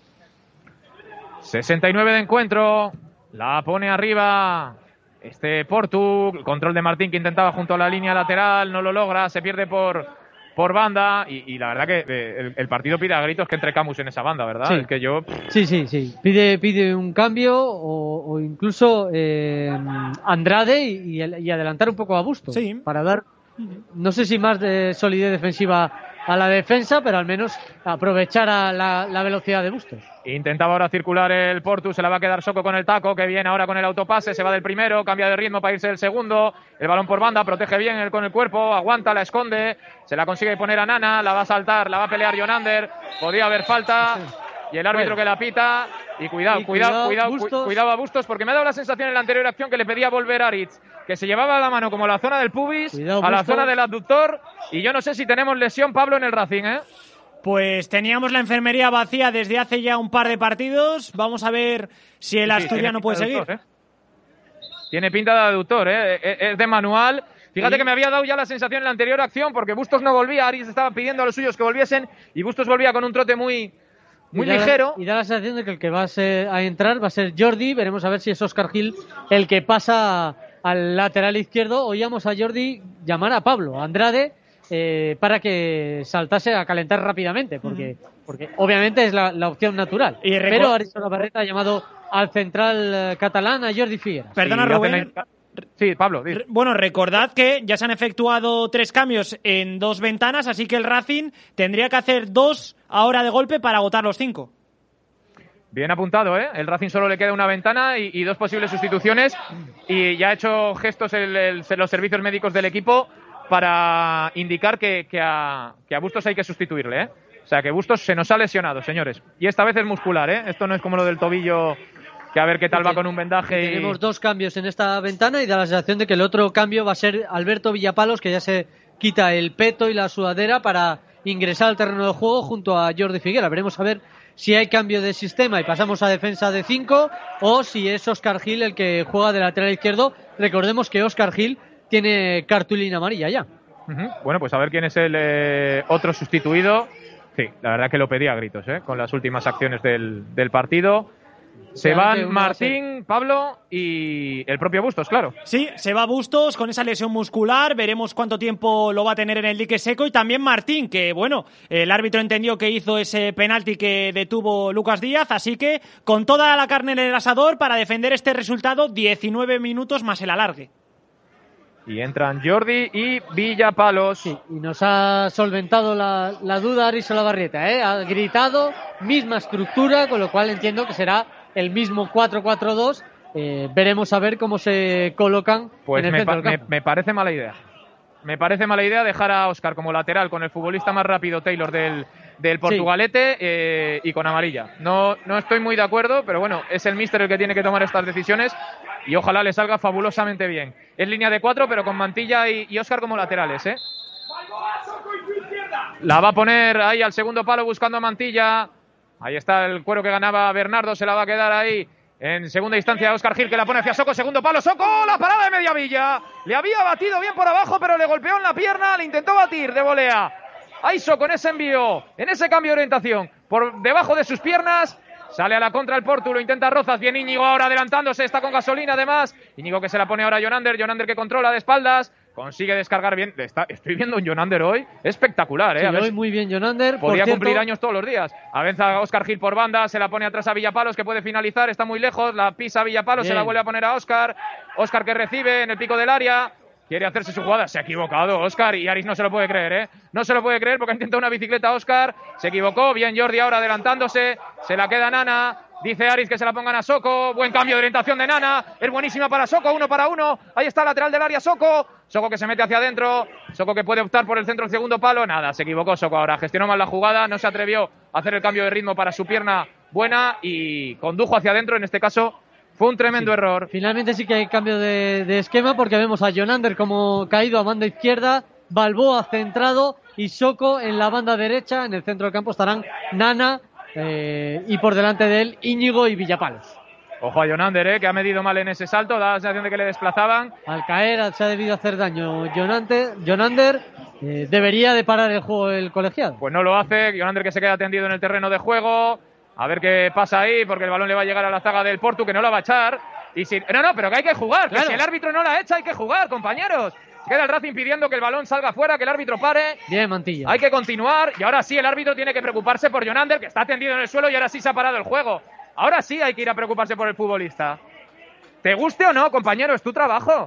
sesenta y nueve de encuentro. La pone arriba este Portu. Control de Martín que intentaba junto a la línea lateral. No lo logra. Se pierde por... por banda y, y la verdad que eh, el, el partido pide a gritos que entre Camus en esa banda, ¿verdad? Sí. Es que yo... Sí, sí, sí. Pide, pide un cambio o, o incluso eh, Andrade y, y adelantar un poco a Bustos. Sí. Para dar, no sé si más de solidez defensiva a la defensa, pero al menos aprovechar a la, la velocidad de Bustos. Intentaba ahora circular el Portu, se la va a quedar Soko con el taco, que viene ahora con el autopase, se va del primero, cambia de ritmo para irse del segundo, el balón por banda, protege bien el, con el cuerpo, aguanta, la esconde, se la consigue poner a Nana, la va a saltar, la va a pelear Jonander, podría haber falta, y el árbitro bueno. que la pita, y cuidado, Y cuidado, cuidado, cuidado, Bustos. cu- cuidado a Bustos, porque me ha dado la sensación en la anterior acción que le pedía volver a Aritz, que se llevaba la mano como a la zona del pubis, Cuidado, a la Bustos. zona del abductor, y yo no sé si tenemos lesión, Pablo, en el Racing, ¿eh? Pues teníamos la enfermería vacía desde hace ya un par de partidos. Vamos a ver si el Sí, sí, asturiano tiene puede pinta de seguir. aductor, ¿eh? Tiene pinta de aductor, ¿eh? Es, es de manual. Fíjate Sí. que me había dado ya la sensación en la anterior acción porque Bustos no volvía, Aris estaba pidiendo a los suyos que volviesen y Bustos volvía con un trote muy, muy Y da- ligero. Y da la sensación de que el que va a, ser- a entrar va a ser Jordi. Veremos a ver si es Óscar Gil el que pasa al lateral izquierdo. Oíamos a Jordi llamar a Pablo Andrade eh, para que saltase a calentar rápidamente, porque, porque obviamente es la, la opción natural. Y reco- Pero Ariston Barreta ha llamado al central eh, catalán, a Jordi Figueras. Perdona, Y hacen Rubén. la- Sí, Pablo, di. Re- Bueno, recordad que ya se han efectuado tres cambios en dos ventanas, así que el Racing tendría que hacer dos ahora de golpe para agotar los cinco. Bien apuntado, ¿eh? El Racing solo le queda una ventana y, y dos posibles sustituciones y ya ha hecho gestos el, el- los servicios médicos del equipo para indicar que, que, a, que a Bustos hay que sustituirle, ¿eh? O sea, que Bustos se nos ha lesionado, señores. Y esta vez es muscular, ¿eh? Esto no es como lo del tobillo, que a ver qué tal va con un vendaje. Y... Tenemos dos cambios en esta ventana y da la sensación de que el otro cambio va a ser Alberto Villapalos, que ya se quita el peto y la sudadera para ingresar al terreno de juego junto a Jordi Figuera. Veremos a ver si hay cambio de sistema y pasamos a defensa de cinco o si es Óscar Gil el que juega de lateral izquierdo. Recordemos que Óscar Gil tiene cartulina amarilla ya. Ujú. Bueno, pues a ver quién es el eh, otro sustituido. Sí, la verdad que lo pedía a gritos, ¿eh? Con las últimas acciones del, del partido. Se Realmente van una Martín, Pablo y el propio Bustos, claro. Sí, se va Bustos con esa lesión muscular, veremos cuánto tiempo lo va a tener en el dique seco y también Martín, que bueno, el árbitro entendió que hizo ese penalti que detuvo Lucas Díaz, así que con toda la carne en el asador para defender este resultado, diecinueve minutos más el alargue. Y entran Jordi y Villapalos. Sí, y nos ha solventado la, la duda Aris Olavarrieta, ¿eh? Ha gritado, misma estructura, con lo cual entiendo que será el mismo cuatro cuatro dos. Eh, veremos a ver cómo se colocan Pues en el me, centro pa- del me, campo. me parece mala idea. Me parece mala idea dejar a Óscar como lateral con el futbolista más rápido, Taylor, del, del Portugalete eh, y con amarilla. No, no estoy muy de acuerdo, pero bueno, es el míster el que tiene que tomar estas decisiones y ojalá le salga fabulosamente bien. Es línea de cuatro, pero con Mantilla y, y Óscar como laterales, ¿eh? La va a poner ahí al segundo palo buscando a Mantilla. Ahí está el cuero que ganaba Bernardo, se la va a quedar ahí. En segunda instancia Óscar Gil que la pone hacia Soko, segundo palo, Soko, la parada de Mediavilla. Le había batido bien por abajo, pero le golpeó en la pierna, le intentó batir de volea. Ahí Soko en ese envío, en ese cambio de orientación, por debajo de sus piernas. Sale a la contra el Portu, lo intenta Rozas, bien Íñigo ahora adelantándose, está con gasolina además. Íñigo que se la pone ahora a Jonander, Jonander que controla de espaldas, consigue descargar bien. Está, estoy viendo un Jonander hoy espectacular, ¿eh? Sí, A ver hoy si- muy bien Jonander. Por Podría cierto, cumplir años todos los días. Avanza Óscar Gil por banda, se la pone atrás a Villapalos que puede finalizar, está muy lejos, la pisa Villapalos, se la Bien. vuelve a poner a Óscar. Óscar que recibe en el pico del área, quiere hacerse su jugada, se ha equivocado Óscar y Aris no se lo puede creer, ¿eh? No se lo puede creer porque ha intentado una bicicleta Óscar, se equivocó, bien Jordi ahora adelantándose, se la queda Nana. Dice Aris que se la pongan a Soko. Buen cambio de orientación de Nana. Es buenísima para Soko. Uno para uno. Ahí está el lateral del área Soko. Soko que se mete hacia adentro. Soko que puede optar por el centro del segundo palo. Nada, se equivocó Soko ahora. Gestionó mal la jugada. No se atrevió a hacer el cambio de ritmo para su pierna buena y condujo hacia adentro. En este caso fue un tremendo Sí. error. Finalmente sí que hay cambio de, de esquema porque vemos a Jonander como caído a banda izquierda, Balboa centrado y Soko en la banda derecha. En el centro del campo estarán Nana eh, y por delante de él Íñigo y Villapalos. Ojo a Jonander, eh, que ha medido mal en ese salto, da la sensación de que le desplazaban. Al caer se ha debido hacer daño Jonander, Jonander eh, debería de parar el juego el colegiado. Pues no lo hace, Jonander que se queda tendido en el terreno de juego. A ver qué pasa ahí, porque el balón le va a llegar a la zaga del Portu, que no la va a echar. Y si... No, no, pero que hay que jugar, claro. Que si el árbitro no la echa, hay que jugar, compañeros. Queda el Racing pidiendo que el balón salga fuera, que el árbitro pare. Bien, Mantilla. Hay que continuar, y ahora sí el árbitro tiene que preocuparse por Jonander, que está tendido en el suelo y ahora sí se ha parado el juego. Ahora sí hay que ir a preocuparse por el futbolista. ¿Te guste o no, compañero? Es tu trabajo.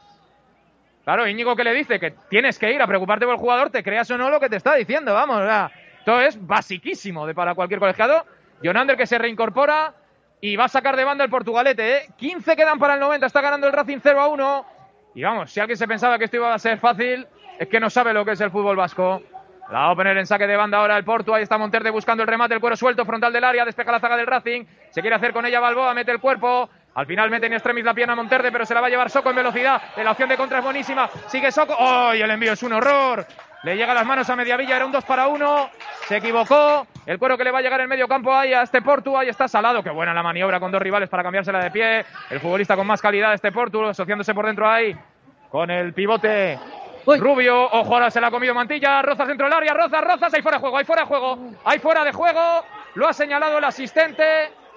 Claro, Íñigo que le dice que tienes que ir a preocuparte por el jugador, te creas o no lo que te está diciendo, vamos. O sea, todo es basiquísimo de para cualquier colegiado. Jonander que se reincorpora y va a sacar de banda el Portugalete, ¿eh? quince quedan para el noventa, está ganando el Racing cero a uno. Y vamos, si alguien se pensaba que esto iba a ser fácil, es que no sabe lo que es el fútbol vasco. La va a poner en saque de banda ahora el Portu. Ahí está Monterde buscando el remate, el cuero suelto, frontal del área, despeja la zaga del Racing. Se quiere hacer con ella Balboa, mete el cuerpo. Al final mete en extremis la pierna Monterde, pero se la va a llevar Soko en velocidad. La opción de contra es buenísima. Sigue Soko. ¡Oh! Y el envío es un horror. Le llega a las manos a Mediavilla, era un dos para uno. Se equivocó. El cuero que le va a llegar en medio campo ahí a este Portu. Ahí está Salado. Qué buena la maniobra con dos rivales para cambiársela de pie. El futbolista con más calidad, este Portu, asociándose por dentro ahí con el pivote. Uy. Rubio, ojo, ahora se la ha comido Mantilla, Rozas dentro del área, Rozas, Rozas, ahí fuera de juego, ahí fuera de juego, ahí fuera de juego, lo ha señalado el asistente.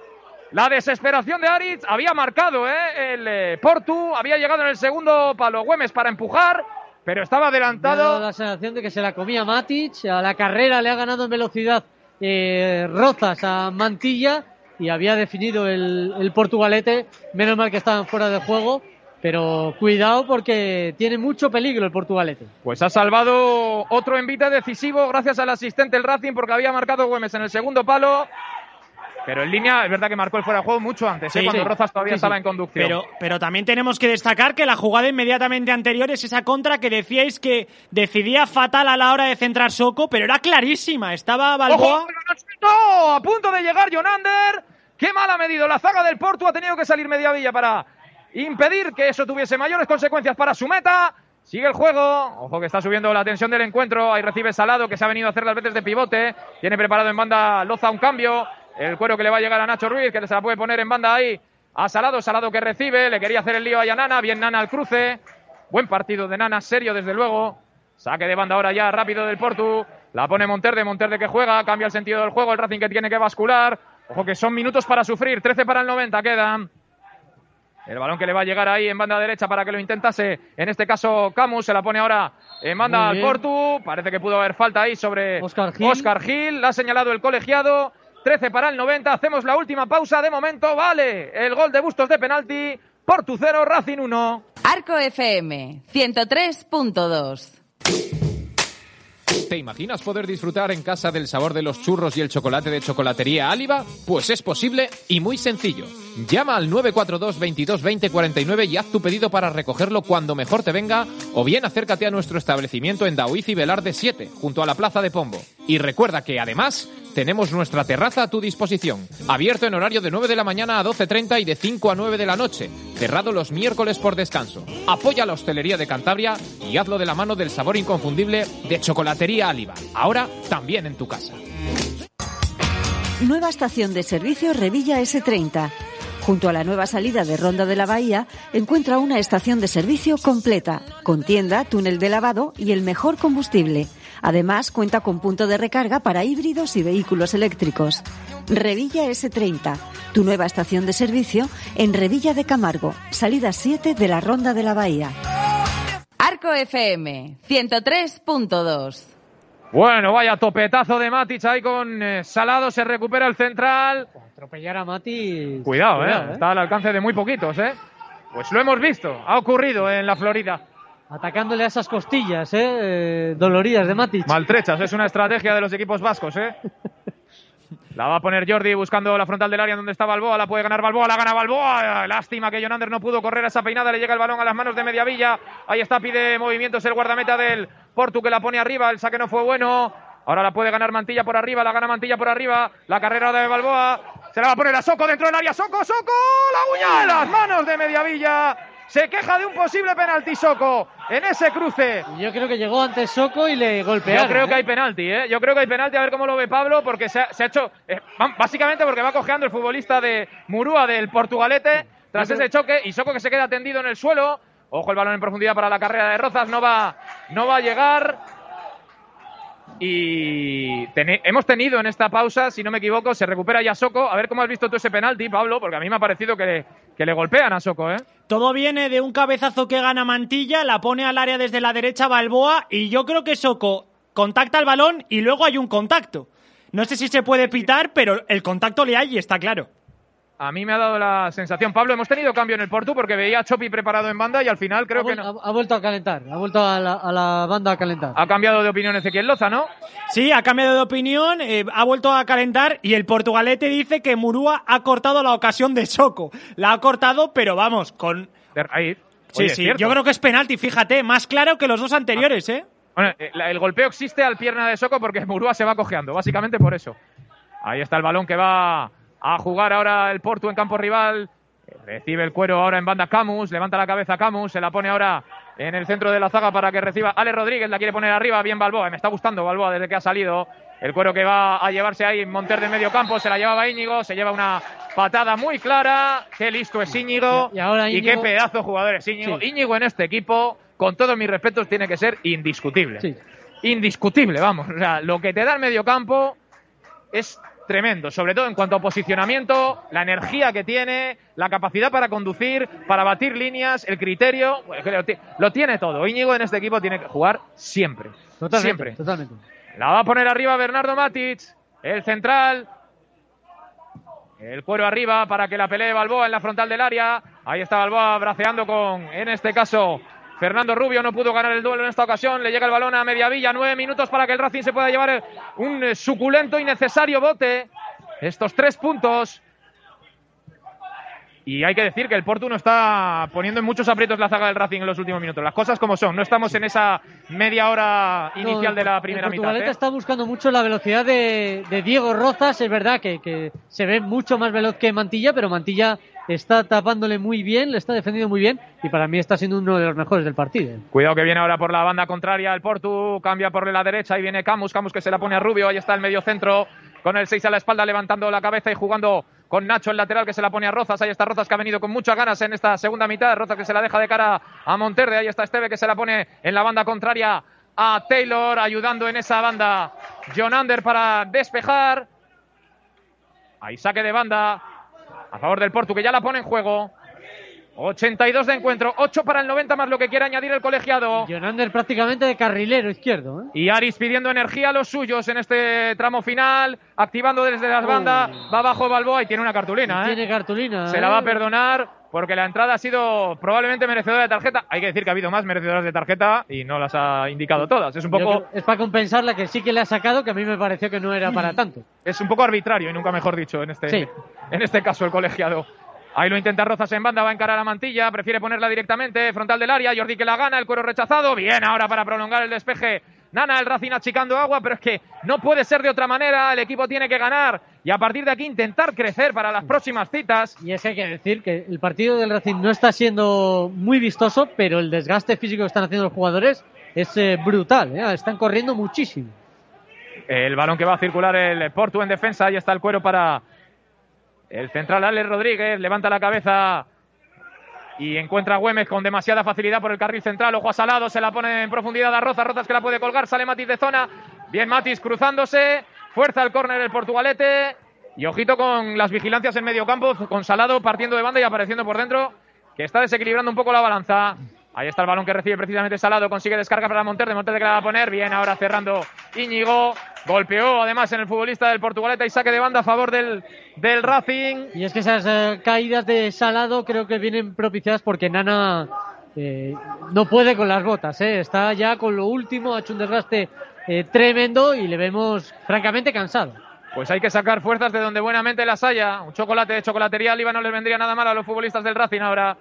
La desesperación de Aritz, había marcado ¿eh? el eh, Portu, había llegado en el segundo palo Güemes para empujar, pero estaba adelantado. Me ha dado la sensación de que se la comía Matic, a la carrera le ha ganado en velocidad eh, Rozas a Mantilla y había definido el, el Portugalete, menos mal que estaban fuera de juego. Pero cuidado porque tiene mucho peligro el Portugalete. Pues ha salvado otro envite decisivo gracias al asistente el Racing porque había marcado Güemes en el segundo palo. Pero en línea, es verdad que marcó el fuera de juego mucho antes, sí, ¿eh? Cuando sí. Rozas todavía sí, estaba sí. en conducción. Pero, pero también tenemos que destacar que la jugada inmediatamente anterior es esa contra que decíais que decidía fatal a la hora de centrar Soko, pero era clarísima. Estaba Balboa. ¡Ojo! ¡No! A punto de llegar Jonander. ¡Qué mal ha medido! La zaga del Portu ha tenido que salir Mediavilla para impedir que eso tuviese mayores consecuencias para su meta. Sigue el juego. Ojo que está subiendo la tensión del encuentro. Ahí recibe Salado, que se ha venido a hacer las veces de pivote. Tiene preparado en banda Loza un cambio. El cuero que le va a llegar a Nacho Ruiz, que se la puede poner en banda ahí a Salado. Salado que recibe. Le quería hacer el lío ahí a Nana. Bien Nana al cruce. Buen partido de Nana, serio desde luego. Saque de banda ahora ya rápido del Portu. La pone Monterde. Monterde que juega. Cambia el sentido del juego. El Racing que tiene que bascular. Ojo que son minutos para sufrir. trece para el noventa quedan. El balón que le va a llegar ahí en banda derecha para que lo intentase. En este caso, Camus se la pone ahora en banda al Portu. Parece que pudo haber falta ahí sobre Óscar Gil. Óscar Gil. La ha señalado el colegiado. trece para el noventa. Hacemos la última pausa. De momento, vale. El gol de Bustos de penalti. Portu cero, Racing uno. Arco F M, ciento tres punto dos. ¿Te imaginas poder disfrutar en casa del sabor de los churros y el chocolate de Chocolatería Áliba? Pues es posible y muy sencillo. Llama al nueve cuatro dos, veintidós, veinte, cuarenta y nueve y haz tu pedido para recogerlo cuando mejor te venga, o bien acércate a nuestro establecimiento en Daoiz y Velarde siete, junto a la Plaza de Pombo. Y recuerda que además tenemos nuestra terraza a tu disposición, abierto en horario de nueve de la mañana a doce treinta y de cinco a nueve de la noche, cerrado los miércoles por descanso. Apoya la hostelería de Cantabria y hazlo de la mano del sabor inconfundible de Chocolatería Áliba, ahora también en tu casa. Nueva estación de servicio Revilla ese treinta. Junto a la nueva salida de Ronda de la Bahía, encuentra una estación de servicio completa, con tienda, túnel de lavado y el mejor combustible. Además, cuenta con punto de recarga para híbridos y vehículos eléctricos. Revilla ese treinta, tu nueva estación de servicio en Revilla de Camargo, salida siete de la Ronda de la Bahía. Arco F M, ciento tres punto dos. Bueno, vaya topetazo de Matic ahí con eh, Salado, se recupera el central. Atropellar a Matic. Cuidado, Cuidado eh. eh. Está al alcance de muy poquitos, eh. Pues lo hemos visto, ha ocurrido en la Florida. Atacándole a esas costillas, eh, eh doloridas de Matic. Maltrechas, es una estrategia de los equipos vascos, eh. La va a poner Jordi buscando la frontal del área donde está Balboa, la puede ganar Balboa, la gana Balboa. Lástima que Jonander no pudo correr a esa peinada, le llega el balón a las manos de Mediavilla. Ahí está, pide movimientos el guardameta del Portu que la pone arriba, el saque no fue bueno. Ahora la puede ganar Mantilla por arriba, la gana Mantilla por arriba, la carrera de Balboa. Se la va a poner a Soko dentro del área, Soko, Soko, la uña de las manos de Mediavilla. Se queja de un posible penalti Soko en ese cruce. Yo creo que llegó antes Soko y le golpearon. Yo creo ¿eh? que hay penalti, ¿eh? Yo creo que hay penalti, a ver cómo lo ve Pablo, porque se ha, se ha hecho... Eh, básicamente porque va cojeando el futbolista de Murúa del Portugalete tras ese choque, y Soko que se queda tendido en el suelo. Ojo el balón en profundidad para la carrera de Rozas, no va, no va a llegar. Y ten, hemos tenido en esta pausa, si no me equivoco, se recupera ya Soko. A ver cómo has visto tú ese penalti, Pablo, porque a mí me ha parecido que, que le golpean a Soko, ¿eh? Todo viene de un cabezazo que gana Mantilla, la pone al área desde la derecha Balboa, y yo creo que Soko contacta el balón y luego hay un contacto. No sé si se puede pitar, pero el contacto le hay y está claro. A mí me ha dado la sensación, Pablo, hemos tenido cambio en el Porto porque veía a Chopi preparado en banda y al final creo ha que no. Ha, ha vuelto a calentar, ha vuelto a la, a la banda a calentar. Ha cambiado de opinión Ezequiel Loza, ¿no? Sí, ha cambiado de opinión, eh, ha vuelto a calentar y el portugalete dice que Murúa ha cortado la ocasión de Soko. La ha cortado, pero vamos, con... De raíz. Sí, Oye, sí, cierto. yo creo que es penalti, fíjate, más claro que los dos anteriores, ¿eh? Bueno, el golpeo existe al pierna de Soko porque Murúa se va cojeando, básicamente por eso. Ahí está el balón que va a jugar ahora el Porto en campo rival. Recibe el cuero ahora en banda Camus, levanta la cabeza Camus, se la pone ahora en el centro de la zaga para que reciba Ale Rodríguez, la quiere poner arriba, bien Balboa, me está gustando Balboa desde que ha salido. El cuero que va a llevarse ahí Monter de medio campo, se la llevaba Íñigo, se lleva una patada muy clara. Qué listo es Íñigo, y, y, ahora Íñigo... y qué pedazo de jugador es Íñigo. Sí. Íñigo en este equipo, con todos mis respetos, tiene que ser indiscutible. Sí. Indiscutible, vamos. O sea, lo que te da el medio campo es tremendo, sobre todo en cuanto a posicionamiento, la energía que tiene, la capacidad para conducir, para batir líneas, el criterio, lo tiene todo. Íñigo en este equipo tiene que jugar siempre. Totalmente, siempre. Totalmente. La va a poner arriba Bernardo Matic, el central. El cuero arriba para que la pelee Balboa en la frontal del área. Ahí está Balboa braceando con, en este caso, Fernando Rubio. No pudo ganar el duelo en esta ocasión. Le llega el balón a Mediavilla. Nueve minutos para que el Racing se pueda llevar un suculento y necesario bote. Estos tres puntos. Y hay que decir que el Porto no está poniendo en muchos aprietos la zaga del Racing en los últimos minutos. Las cosas como son. No estamos en esa media hora inicial no, de la primera el mitad. ¿eh? Está buscando mucho la velocidad de, de Diego Rozas. Es verdad que, que se ve mucho más veloz que Mantilla, pero Mantilla está tapándole muy bien, le está defendiendo muy bien y para mí está siendo uno de los mejores del partido. Cuidado que viene ahora por la banda contraria el Porto, cambia por la derecha y viene Camus, Camus que se la pone a Rubio, ahí está el medio centro con el seis a la espalda levantando la cabeza y jugando con Nacho el lateral que se la pone a Rozas, ahí está Rozas que ha venido con muchas ganas en esta segunda mitad, Rozas que se la deja de cara a Monterde, ahí está Esteve que se la pone en la banda contraria a Taylor, ayudando en esa banda John Ander para despejar, ahí saque de banda a favor del Porto, que ya la pone en juego. ochenta y dos de encuentro, ocho para el noventa más lo que quiere añadir el colegiado. Jonander prácticamente de carrilero izquierdo. ¿eh? Y Aris pidiendo energía a los suyos en este tramo final, activando desde las bandas, oh. va abajo Balboa y tiene una cartulina. ¿eh? Tiene cartulina. Se ¿eh? la va a perdonar porque la entrada ha sido probablemente merecedora de tarjeta. Hay que decir que ha habido más merecedoras de tarjeta y no las ha indicado todas. Es un poco... Es para compensarla que sí que le ha sacado, que a mí me pareció que no era para tanto. Es un poco arbitrario y nunca mejor dicho en este, sí. en este caso el colegiado. Ahí lo intenta Rozas en banda, va a encarar a Mantilla, prefiere ponerla directamente, frontal del área, Jordi que la gana, el cuero rechazado, bien ahora para prolongar el despeje, Nana, el Racing achicando agua, pero es que no puede ser de otra manera, el equipo tiene que ganar y a partir de aquí intentar crecer para las próximas citas. Y es que hay que decir que el partido del Racing no está siendo muy vistoso, pero el desgaste físico que están haciendo los jugadores es eh, brutal, ¿eh? Están corriendo muchísimo. El balón que va a circular el Porto en defensa, ahí está el cuero para... el central Alex Rodríguez, levanta la cabeza y encuentra a Güemes con demasiada facilidad por el carril central. Ojo a Salado, se la pone en profundidad a Rozas, Rozas que la puede colgar, sale Matis de zona. Bien Matis cruzándose, fuerza el córner el portugalete. Y ojito con las vigilancias en medio campo, con Salado partiendo de banda y apareciendo por dentro, que está desequilibrando un poco la balanza. Ahí está el balón que recibe precisamente Salado, consigue descarga para Monterde, Monterde que la va a poner, bien ahora cerrando Íñigo, golpeó además en el futbolista del Portugalete y saque de banda a favor del, del Racing. Y es que esas eh, caídas de Salado creo que vienen propiciadas porque Nana eh, no puede con las botas, eh. Está ya con lo último, ha hecho un desgaste eh, tremendo y le vemos francamente cansado. Pues hay que sacar fuerzas de donde buenamente las haya, un chocolate de chocolatería Liva no les vendría nada mal a los futbolistas del Racing ahora.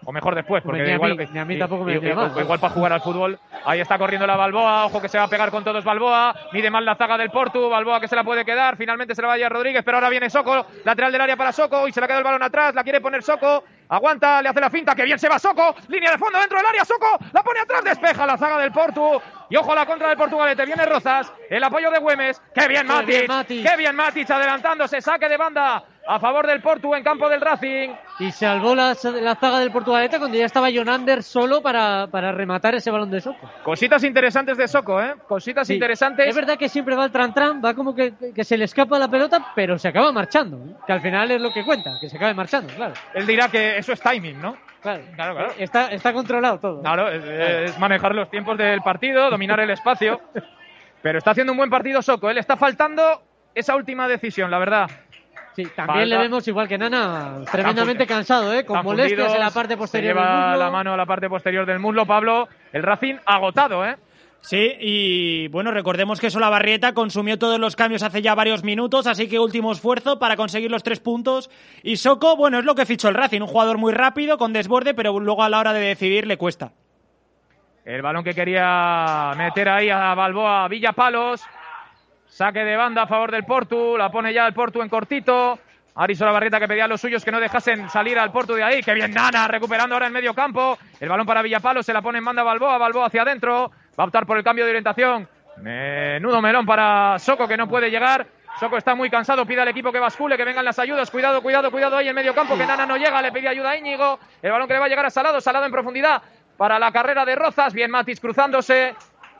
o mejor después, porque ni a igual, mí, que, ni a mí y- tampoco me y- vendría mal. igual, igual para jugar al fútbol. Ahí está corriendo la Balboa, ojo que se va a pegar con todos Balboa, mide mal la zaga del Portu, Balboa que se la puede quedar, finalmente se la va a llevar Rodríguez, pero ahora viene Soko, lateral del área para Soko, y se le ha quedado el balón atrás, la quiere poner Soko, aguanta, le hace la finta, que bien se va Soko, línea de fondo dentro del área, Soko, la pone atrás, despeja la zaga del Portu, y ojo a la contra del Portugalete, viene Rozas, el apoyo de Güemes, qué bien Qué bien Matic, Matic. qué bien Matic adelantándose, saque de banda a favor del Portu en campo del Racing. Y salvó la, la zaga del Portugalete cuando ya estaba Jonander solo para, para rematar ese balón de Soko. Cositas interesantes de Soko, ¿eh? Cositas Sí, interesantes. Es verdad que siempre va el tran-tran, va como que, que se le escapa la pelota, pero se acaba marchando. ¿eh? Que al final es lo que cuenta, que se acabe marchando, claro. Él dirá que eso es timing, ¿no? Claro, Claro, claro. Está, está controlado todo. Claro, es, es manejar los tiempos del partido, dominar el espacio. Pero está haciendo un buen partido Soko, ¿eh? Le está faltando esa última decisión, la verdad. Sí, también Falta. le vemos igual que Nana, tremendamente cansado, ¿eh? Con Están molestias fundidos, en la parte posterior se lleva del muslo. la mano a la parte posterior del muslo, Pablo. El Racing agotado, ¿eh? Sí, y bueno, recordemos que Solabarrieta consumió todos los cambios hace ya varios minutos, así que último esfuerzo para conseguir los tres puntos. Y Soko, bueno, es lo que fichó el Racing, un jugador muy rápido, con desborde, pero luego a la hora de decidir le cuesta. El balón que quería meter ahí a Balboa, Villa Palos. Saque de banda a favor del Portu, la pone ya el Portu en cortito. Ari Solabarrieta que pedía a los suyos que no dejasen salir al Portu de ahí. ¡Qué bien Nana! Recuperando ahora en medio campo. El balón para Villapalos, se la pone en banda Balboa. Balboa hacia adentro. Va a optar por el cambio de orientación. Menudo melón para Soko que no puede llegar. Soko está muy cansado, pide al equipo que bascule, que vengan las ayudas. Cuidado, cuidado, cuidado ahí en medio campo, que Nana no llega. Le pide ayuda a Íñigo. El balón que le va a llegar a Salado. Salado en profundidad para la carrera de Rozas. Bien Matis cruzándose.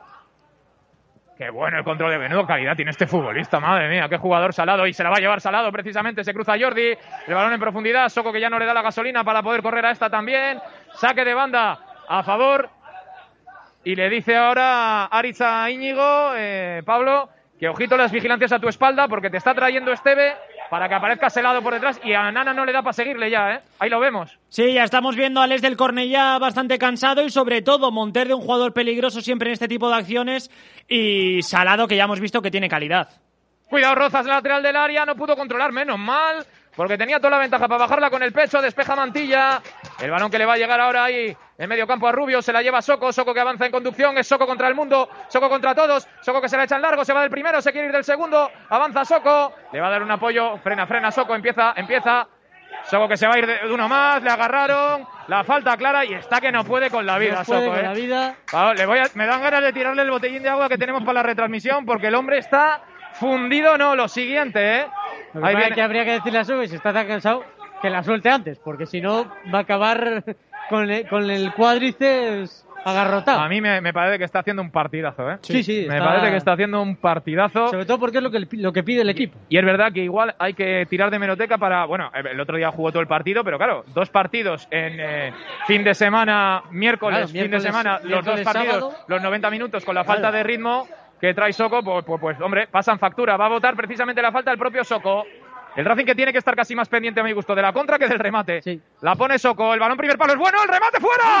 Qué bueno el control de menudo calidad tiene este futbolista, madre mía, qué jugador Salado, y se la va a llevar Salado precisamente, se cruza Jordi, el balón en profundidad, Soko que ya no le da la gasolina para poder correr a esta también, saque de banda a favor, y le dice ahora Aritz a Íñigo, eh, Pablo, que ojito las vigilancias a tu espalda porque te está trayendo Esteve para que aparezca Salado por detrás, y a Nana no le da para seguirle ya, ¿eh? Ahí lo vemos. Sí, ya estamos viendo a Les del Cornellá bastante cansado y sobre todo Monterde, un jugador peligroso siempre en este tipo de acciones, y Salado que ya hemos visto que tiene calidad. Cuidado Rozas, lateral del área, no pudo controlar, menos mal, porque tenía toda la ventaja para bajarla con el pecho, despeja Mantilla, el balón que le va a llegar ahora ahí en medio campo a Rubio, se la lleva Soko, Soko que avanza en conducción, es Soko contra el mundo, Soko contra todos, Soko que se la echa en largo, se va del primero, se quiere ir del segundo, avanza Soko, le va a dar un apoyo, frena, frena Soko, empieza, empieza, Soko que se va a ir de uno más, le agarraron, la falta clara y está que no puede con la vida No puede Soko, con ¿eh? la vida. Ah, le voy a, me dan ganas de tirarle el botellín de agua que tenemos para la retransmisión porque el hombre está fundido, no, lo siguiente, ¿eh? Lo que Ahí pasa es viene. que habría que decirle a Sube, si está tan cansado, que la suelte antes, porque si no va a acabar con el, con el cuádriceps agarrotado. A mí me, me parece que está haciendo un partidazo, ¿eh? Sí, sí, Me está- parece que está haciendo un partidazo. Sobre todo porque es lo que, lo que pide el equipo. Y es verdad que igual hay que tirar de hemeroteca para... Bueno, el otro día jugó todo el partido, pero claro, dos partidos en eh, fin de semana, miércoles, Claro, fin de miércoles- semana, los dos miércoles, partidos, sábado. los noventa minutos con la Claro. falta de ritmo que trae Soko, pues, pues, pues, hombre, pasan factura. Va a votar precisamente la falta el propio Soko. El Racing que tiene que estar casi más pendiente a mi gusto de la contra que del remate. Sí. La pone Soko, el balón primer palo es bueno, el remate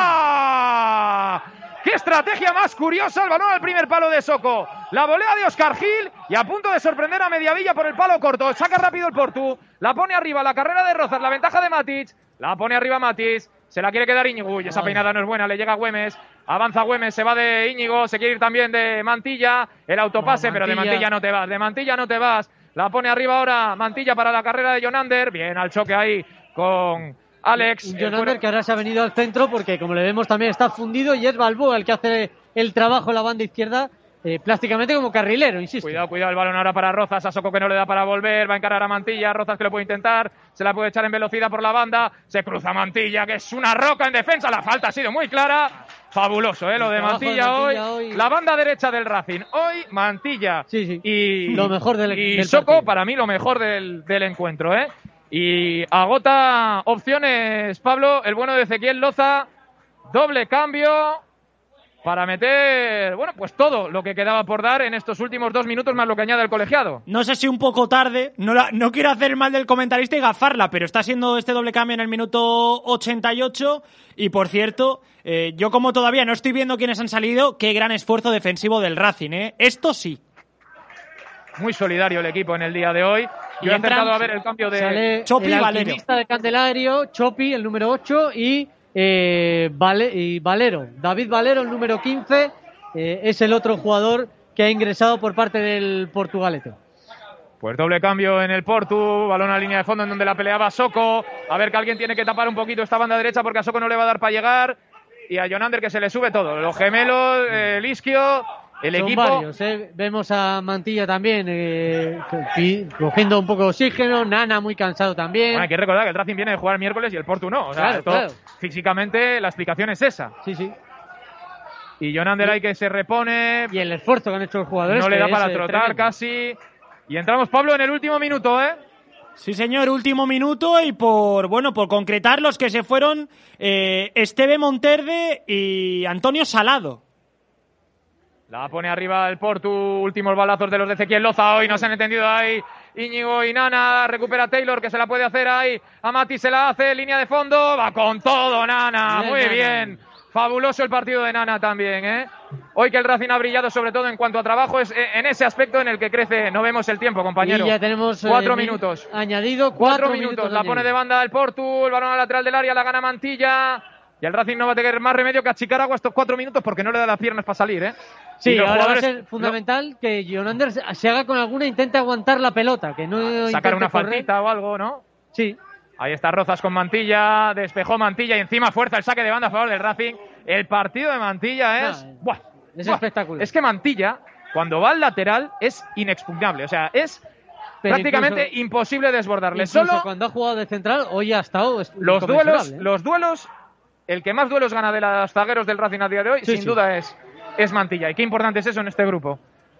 fuera. ¡Qué estrategia más curiosa! El balón al primer palo de Soko. La volea de Óscar Gil y a punto de sorprender a Mediavilla por el palo corto. Saca rápido el Portu. La pone arriba la carrera de Rozas. La ventaja de Matic. La pone arriba Matic. Se la quiere quedar Íñigo. Uy, esa Ay. peinada no es buena. Le llega Güemes. Avanza Güemes. Se va de Íñigo. Se quiere ir también de Mantilla. El autopase, No, pero de Mantilla. Mantilla no te vas. De Mantilla no te vas. La pone arriba ahora Mantilla para la carrera de Jonander. Bien al choque ahí con Alex. Un El Jonander fuera- que ahora se ha venido al centro porque, como le vemos, también está fundido y es Balboa el que hace el trabajo en la banda izquierda, eh, prácticamente como carrilero, insisto. Cuidado, cuidado, el balón ahora para Rozas, a Soko que no le da para volver, va a encarar a Mantilla, Rozas que lo puede intentar, se la puede echar en velocidad por la banda, se cruza Mantilla, que es una roca en defensa, la falta ha sido muy clara, fabuloso, ¿eh? Lo de El trabajo de Mantilla, Mantilla hoy, hoy. la banda derecha del Racing, hoy Mantilla Sí, sí. y Lo mejor del- y del Soko, partido. para mí lo mejor del, del encuentro, ¿eh? Y agota opciones, Pablo, el bueno de Ezequiel Loza, doble cambio para meter, bueno, pues todo lo que quedaba por dar en estos últimos dos minutos más lo que añade el colegiado. No sé si un poco tarde, no, la- no quiero hacer mal del comentarista y gafarla, pero está siendo este doble cambio en el minuto ochenta y ocho y por cierto, eh, yo como todavía no estoy viendo quiénes han salido, qué gran esfuerzo defensivo del Racing, ¿eh? Esto sí. Muy solidario el equipo en el día de hoy. Y Yo he entran- intentado a ver el cambio de... Sale Chopi y el Valerio. alquimista de Candelario, Chopi, el número ocho, y eh, Vale, y Valero. David Valero, el número quince, eh, es el otro jugador que ha ingresado por parte del Portugalete. Pues doble cambio en el Portu, balón a línea de fondo en donde la peleaba Soko. A ver que alguien tiene que tapar un poquito esta banda derecha porque a Soko no le va a dar para llegar. Y a Jonander que se le sube todo. Los gemelos, eh, el Isquio, el Son equipo. varios, ¿eh? Vemos a Mantilla también eh, cogiendo un poco de oxígeno. Nana muy cansado también. Bueno, hay que recordar que el Racing viene de jugar el miércoles y el Portu no. O sea, Claro, todo, claro. físicamente la explicación es esa. Sí, sí. Y Jonander ahí que se repone. Y el esfuerzo que han hecho los jugadores. No le da que para es, eh, trotar tremendo. casi. Y entramos, Pablo, en el último minuto, ¿eh? Sí, señor, último minuto y por, bueno, por concretar los que se fueron eh, Esteve Monterde y Antonio Salado. La pone arriba el Portu, últimos balazos de los de Ezequiel Loza, hoy no se han entendido ahí Íñigo y Nana, recupera Taylor que se la puede hacer ahí, a Mati se la hace, línea de fondo, va con todo Nana, Bien, muy Nana. bien, fabuloso el partido de Nana también, ¿eh? Hoy que el Racing ha brillado sobre todo en cuanto a trabajo es en ese aspecto en el que crece, no vemos el tiempo, compañero. Y ya tenemos eh, cuatro mi- minutos. Añadido Cuatro, cuatro, minutos, la añadidos. pone de banda el Portu, el balón al lateral del área, la gana Mantilla. Y el Racing no va a tener más remedio que achicar agua estos cuatro minutos porque no le da las piernas para salir, ¿eh? Y Sí, los ahora jugadores- va a ser fundamental que Jonander se haga con alguna, intente aguantar la pelota, que no sacar intente una correr. faltita o algo, ¿no? Sí. Ahí está Rozas con Mantilla, despejó Mantilla y encima fuerza el saque de banda a favor del Racing. El partido de Mantilla es... No, eh, ¡buah! es ¡buah! espectacular. Es que Mantilla, cuando va al lateral, es inexpugnable. O sea, es Pero prácticamente incluso- imposible desbordarle. Incluso Solo cuando ha jugado de central, hoy ha estado es- los duelos, inconmensurable, ¿eh? los duelos, el que más duelos gana de los zagueros del Racing a día de hoy, Sí, sin sí. duda es, es Mantilla. Y qué importante es eso en este grupo.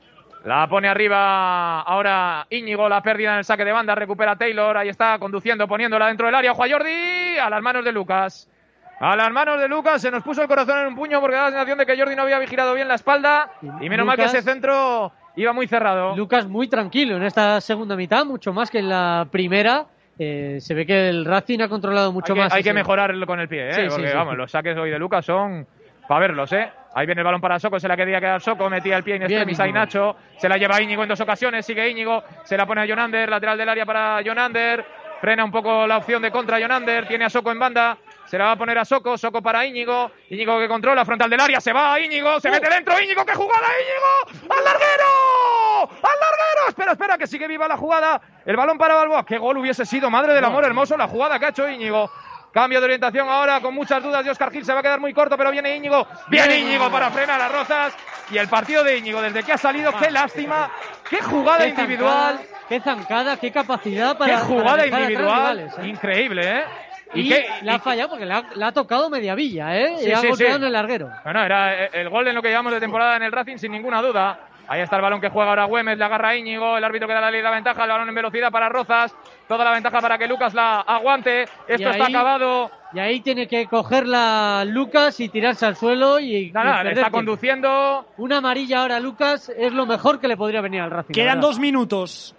La pone arriba ahora Íñigo, la pérdida en el saque de banda, recupera Taylor, ahí está conduciendo, poniéndola dentro del área, ojo a Jordi, a las manos de Lucas. A las manos de Lucas, se nos puso el corazón en un puño porque da la sensación de que Jordi no había vigilado bien la espalda y menos mal que Lucas- ese centro iba muy cerrado. Lucas muy tranquilo en esta segunda mitad, mucho más que en la primera. Eh, se ve que el Racing ha controlado mucho hay que, más. hay que ese- mejorar con el pie, ¿eh? Sí, sí, porque sí. vamos, los saques hoy de Lucas son para verlos, ¿eh? Ahí viene el balón para Soko, se la quería quedar Soko, metía el pie en Bien, extremis a Íñigo. Nacho, se la lleva Íñigo en dos ocasiones, sigue Íñigo, se la pone a Jonander, lateral del área para Jonander, frena un poco la opción de contra Jonander, tiene a Soko en banda, se la va a poner a Soko, Soko para Íñigo, Íñigo que controla, frontal del área, se va a Íñigo, se mete dentro, Íñigo, ¡qué jugada, Íñigo! ¡Al larguero! ¡Al larguero! Espera, espera, que sigue viva la jugada, el balón para Balboa, qué gol hubiese sido, madre del amor hermoso la jugada que ha hecho Íñigo. Cambio de orientación ahora con muchas dudas de Óscar Gil, se va a quedar muy corto, pero viene Íñigo, viene Bien, Íñigo para frenar a Rozas y el partido de Íñigo desde que ha salido, qué lástima, qué jugada Qué individual, zancada, qué zancada, qué capacidad qué para. jugada para dejar atrás individual, rivales, ¿eh? increíble, ¿eh? Y, qué- la ha y- fallado porque le ha, le ha tocado media villa, ¿eh? Sí, y ha sí, golpeado sí. en el larguero. Bueno, era el gol en lo que llevamos de temporada en el Racing sin ninguna duda. Ahí está el balón que juega ahora Güemes, le agarra a Íñigo, el árbitro que da la, la ventaja, el balón en velocidad para Rozas, toda la ventaja para que Lucas la aguante, esto Y está ahí- acabado. Y ahí tiene que cogerla Lucas y tirarse al suelo y. Nada, y nada, le perder está tiempo. conduciendo. Una amarilla ahora, Lucas, es lo mejor que le podría venir al Racing. Quedan la verdad. dos minutos.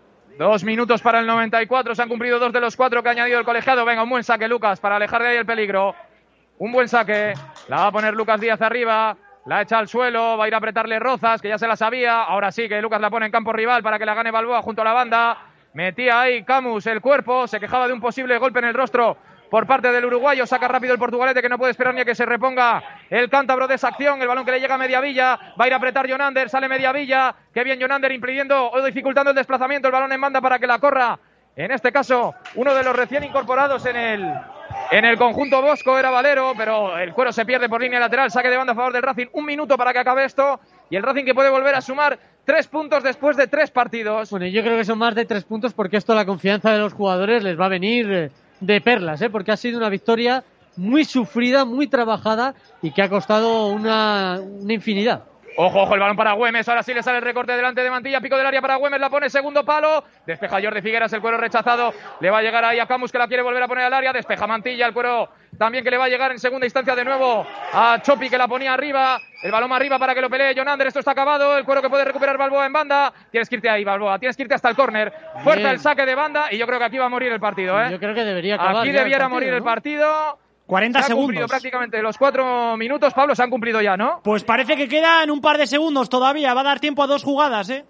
Dos minutos para el noventa y cuatro, se han cumplido dos de los cuatro que ha añadido el colegiado. Venga, un buen saque, Lucas, para alejar de ahí el peligro. Un buen saque, la va a poner Lucas Díaz arriba, la echa al suelo, va a ir a apretarle Rozas, que ya se la sabía. Ahora sí que Lucas la pone en campo rival para que la gane Balboa junto a la banda. Metía ahí Camus el cuerpo, se quejaba de un posible golpe en el rostro por parte del uruguayo, saca rápido el portugalete que no puede esperar ni a que se reponga el cántabro de esa acción, el balón que le llega a media villa, va a ir a apretar Jonander, sale media villa, qué bien Jonander impidiendo o dificultando el desplazamiento, el balón en banda para que la corra, en este caso uno de los recién incorporados en el, en el conjunto Bosco era Valero, pero el cuero se pierde por línea lateral, saque de banda a favor del Racing, un minuto para que acabe esto, y el Racing que puede volver a sumar tres puntos después de tres partidos. Bueno, yo creo que son más de tres puntos porque esto la confianza de los jugadores les va a venir eh, de perlas, ¿eh? Porque ha sido una victoria muy sufrida, muy trabajada y que ha costado una, una infinidad. Ojo, ojo, el balón para Güemes, ahora sí le sale el recorte delante de Mantilla, pico del área para Güemes, la pone segundo palo, despeja Jordi Figueras, el cuero rechazado, le va a llegar ahí a Camus que la quiere volver a poner al área, despeja Mantilla, el cuero también que le va a llegar en segunda instancia de nuevo a Chopi que la ponía arriba, el balón arriba para que lo pelee Jonander, esto está acabado, el cuero que puede recuperar Balboa en banda, tienes que irte ahí Balboa, tienes que irte hasta el córner, fuerza Bien. el saque de banda y yo creo que aquí va a morir el partido, ¿eh? Yo creo que debería acabar. Aquí ya el debiera partido, morir ¿no? el partido. cuarenta Se han cumplido segundos. prácticamente los cuatro minutos, Pablo, se han cumplido ya, ¿no? Pues parece que quedan un par de segundos todavía. Va a dar tiempo a dos jugadas, ¿eh?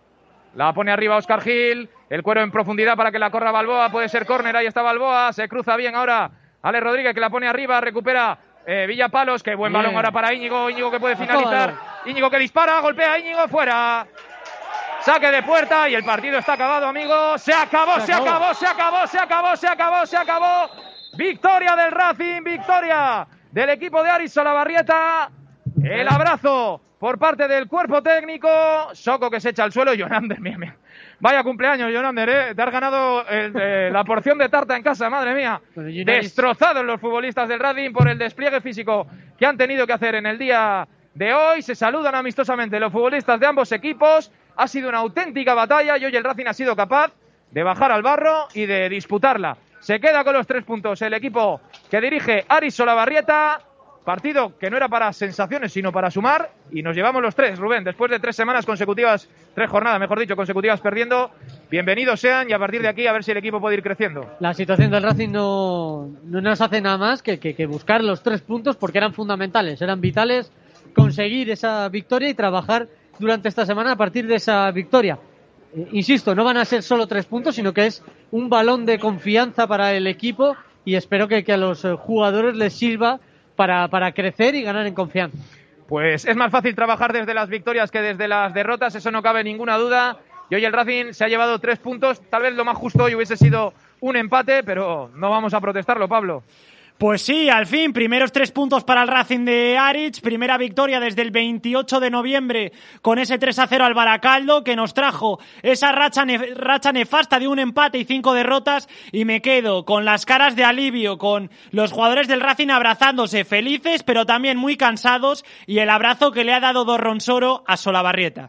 La pone arriba Óscar Gil, el cuero en profundidad para que la corra Balboa, puede ser córner, ahí está Balboa, se cruza bien ahora Ale Rodríguez que la pone arriba, recupera eh, Villapalos, que buen Bien. balón ahora para Íñigo, Íñigo que puede finalizar, Íñigo que dispara, golpea a Íñigo, fuera. Saque de puerta y el partido está acabado, amigos. Se acabó, se acabó, se acabó, se acabó, se acabó, se acabó. Victoria del Racing, victoria del equipo de Aris Olavarrieta. El abrazo por parte del cuerpo técnico. Soco que se echa al suelo. Jonander, mía, mía. Vaya cumpleaños, Jonander, ¿eh? Te has ganado el, eh, la porción de tarta en casa, madre mía. Destrozados los futbolistas del Racing por el despliegue físico que han tenido que hacer en el día de hoy. Se saludan amistosamente los futbolistas de ambos equipos. Ha sido una auténtica batalla y hoy el Racing ha sido capaz de bajar al barro y de disputarla. Se queda con los tres puntos el equipo que dirige Aris Olavarrieta. Partido que no era para sensaciones, sino para sumar. Y nos llevamos los tres, Rubén, después de tres semanas consecutivas, tres jornadas, mejor dicho, consecutivas perdiendo. Bienvenidos sean y a partir de aquí a ver si el equipo puede ir creciendo. La situación del Racing no, no nos hace nada más que, que, que buscar los tres puntos porque eran fundamentales, eran vitales conseguir esa victoria y trabajar durante esta semana a partir de esa victoria. Eh, insisto, no van a ser solo tres puntos, sino que es un balón de confianza para el equipo y espero que, que a los jugadores les sirva para, para crecer y ganar en confianza. Pues es más fácil trabajar desde las victorias que desde las derrotas, eso no cabe ninguna duda. Y hoy el Racing se ha llevado tres puntos, tal vez lo más justo hoy hubiese sido un empate, pero no vamos a protestarlo, Pablo. Pues sí, al fin, primeros tres puntos para el Racing de Aritz, primera victoria desde el veintiocho de noviembre con ese tres a cero al Baracaldo que nos trajo esa racha, nef- racha nefasta de un empate y cinco derrotas y me quedo con las caras de alivio, con los jugadores del Racing abrazándose felices pero también muy cansados y el abrazo que le ha dado Dorronsoro a Solabarrieta.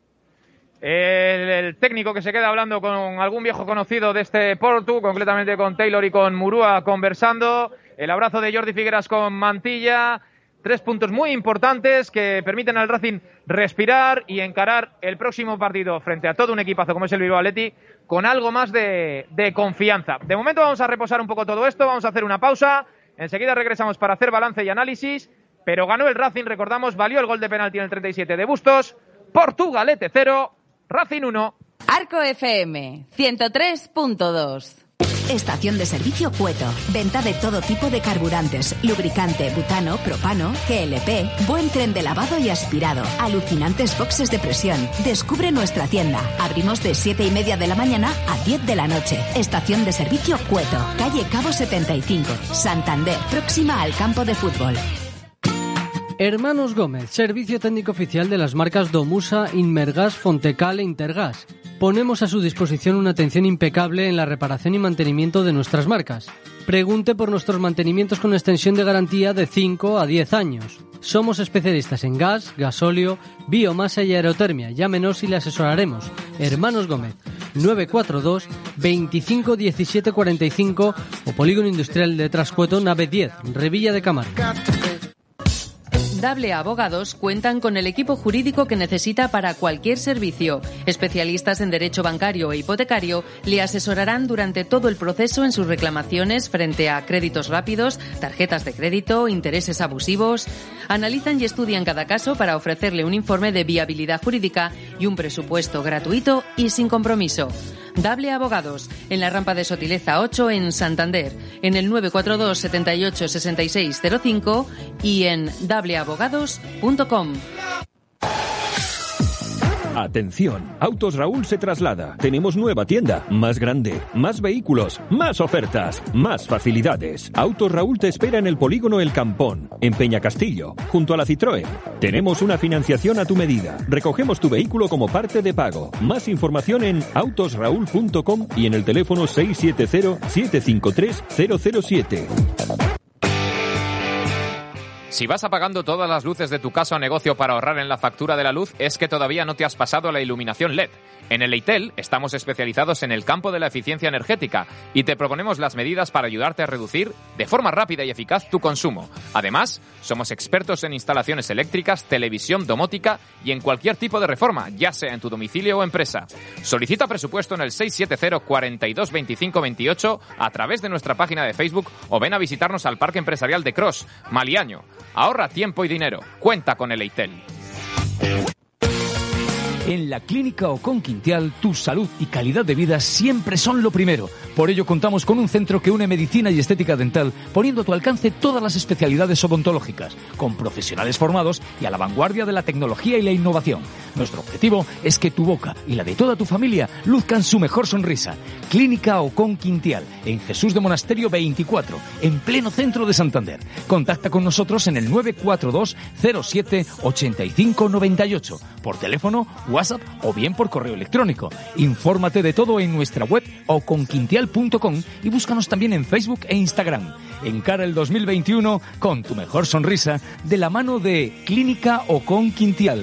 El, el técnico que se queda hablando con algún viejo conocido de este Portu, concretamente con Taylor y con Murúa conversando. El abrazo de Jordi Figueras con Mantilla. Tres puntos muy importantes que permiten al Racing respirar y encarar el próximo partido frente a todo un equipazo como es el Bilbao Athletic con algo más de, de confianza. De momento vamos a reposar un poco todo esto, vamos a hacer una pausa. Enseguida regresamos para hacer balance y análisis. Pero ganó el Racing, recordamos, valió el gol de penalti en el treinta y siete de Bustos. Portugalete cero, Racing uno. Arco F M, ciento tres punto dos. Estación de servicio Cueto. Venta de todo tipo de carburantes, lubricante, butano, propano, G L P, buen tren de lavado y aspirado, alucinantes boxes de presión. Descubre nuestra tienda. Abrimos de siete y media de la mañana a diez de la noche. Estación de servicio Cueto, calle Cabo setenta y cinco, Santander, próxima al campo de fútbol. Hermanos Gómez, servicio técnico oficial de las marcas Domusa, Inmergas, Fontecal e Intergas. Ponemos a su disposición una atención impecable en la reparación y mantenimiento de nuestras marcas. Pregunte por nuestros mantenimientos con extensión de garantía de cinco a diez años. Somos especialistas en gas, gasóleo, biomasa y aerotermia. Llámenos y le asesoraremos. Hermanos Gómez, nueve cuatro dos, veinticinco diecisiete cuarenta y cinco o Polígono Industrial de Trascueto, nave diez, Revilla de Camargo. Dable Abogados cuentan con el equipo jurídico que necesita para cualquier servicio. Especialistas en derecho bancario e hipotecario le asesorarán durante todo el proceso en sus reclamaciones frente a créditos rápidos, tarjetas de crédito, intereses abusivos. Analizan y estudian cada caso para ofrecerle un informe de viabilidad jurídica y un presupuesto gratuito y sin compromiso. Dable Abogados, en la rampa de Sotileza ocho en Santander, en el nueve cuatro dos, setenta y ocho, sesenta y seis cero cinco y en dable abogados punto com. Atención, Autos Raúl se traslada. Tenemos nueva tienda, más grande, más vehículos, más ofertas, más facilidades. Autos Raúl te espera en el polígono El Campón, en Peñacastillo, junto a la Citroën. Tenemos una financiación a tu medida. Recogemos tu vehículo como parte de pago. Más información en autos raúl punto com y en el teléfono seis siete cero, siete cinco tres, cero cero siete. Si vas apagando todas las luces de tu casa o negocio para ahorrar en la factura de la luz, es que todavía no te has pasado a la iluminación L E D. En el Eitel estamos especializados en el campo de la eficiencia energética y te proponemos las medidas para ayudarte a reducir de forma rápida y eficaz tu consumo. Además, somos expertos en instalaciones eléctricas, televisión, domótica y en cualquier tipo de reforma, ya sea en tu domicilio o empresa. Solicita presupuesto en el seis siete cero, cuarenta y dos, veinticinco veintiocho a través de nuestra página de Facebook o ven a visitarnos al Parque Empresarial de Cros, Maliaño. Ahorra tiempo y dinero. Cuenta con el Eitel. En la Clínica Ocon Quintial, tu salud y calidad de vida siempre son lo primero. Por ello contamos con un centro que une medicina y estética dental, poniendo a tu alcance todas las especialidades odontológicas, con profesionales formados y a la vanguardia de la tecnología y la innovación. Nuestro objetivo es que tu boca y la de toda tu familia luzcan su mejor sonrisa. Clínica Ocon Quintial, en Jesús de Monasterio veinticuatro, en pleno centro de Santander. Contacta con nosotros en el nueve cuatro dos cero siete ocho cinco nueve ocho, por teléfono, WhatsApp o bien por correo electrónico. Infórmate de todo en nuestra web oconquintial punto com y búscanos también en Facebook e Instagram. Encara el dos mil veintiuno con tu mejor sonrisa de la mano de Clínica Ocon Quintial.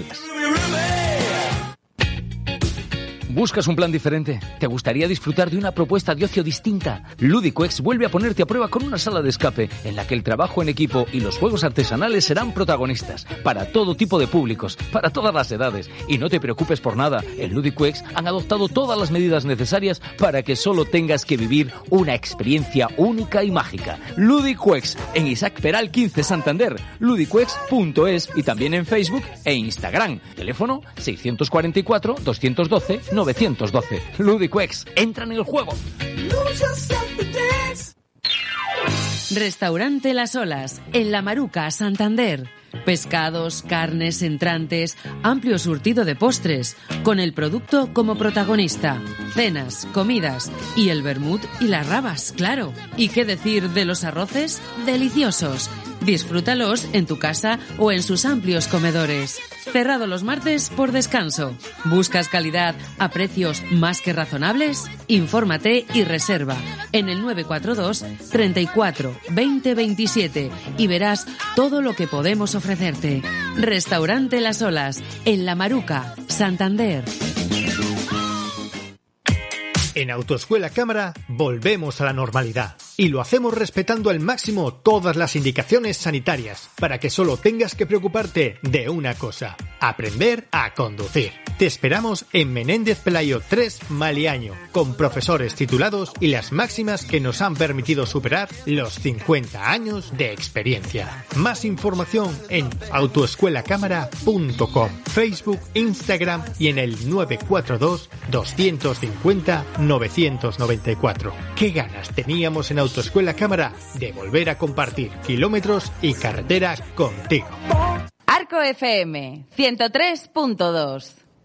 ¿Buscas un plan diferente? ¿Te gustaría disfrutar de una propuesta de ocio distinta? Ludicoex vuelve a ponerte a prueba con una sala de escape en la que el trabajo en equipo y los juegos artesanales serán protagonistas, para todo tipo de públicos, para todas las edades. Y no te preocupes por nada, en Ludicoex han adoptado todas las medidas necesarias para que solo tengas que vivir una experiencia única y mágica. Ludicoex, en Isaac Peral quince, Santander, ludicoex punto es y también en Facebook e Instagram. Teléfono seiscientos cuarenta y cuatro doscientos doce novecientos doce. Ludicoex, entra en el juego. Restaurante Las Olas, en La Maruca, Santander. Pescados, carnes, entrantes, amplio surtido de postres, con el producto como protagonista. Cenas, comidas y el vermut y las rabas, claro. ¿Y qué decir de los arroces? Deliciosos. Disfrútalos en tu casa o en sus amplios comedores. Cerrado los martes por descanso. ¿Buscas calidad a precios más que razonables? Infórmate y reserva en el nueve cuatro dos treinta y cuatro veinte veintisiete y verás todo lo que podemos ofrecerte. Restaurante Las Olas, en La Maruca, Santander. En Autoescuela Cámara volvemos a la normalidad y lo hacemos respetando al máximo todas las indicaciones sanitarias para que solo tengas que preocuparte de una cosa: aprender a conducir. Te esperamos en Menéndez Pelayo tres Maliaño, con profesores titulados y las máximas que nos han permitido superar los cincuenta años de experiencia. Más información en autoescuela cámara punto com, Facebook, Instagram y en el nueve cuatro dos doscientos cincuenta novecientos noventa y cuatro. ¿Qué ganas teníamos en Autoescuela Cámara de volver a compartir kilómetros y carretera contigo? Arco F M ciento tres punto dos.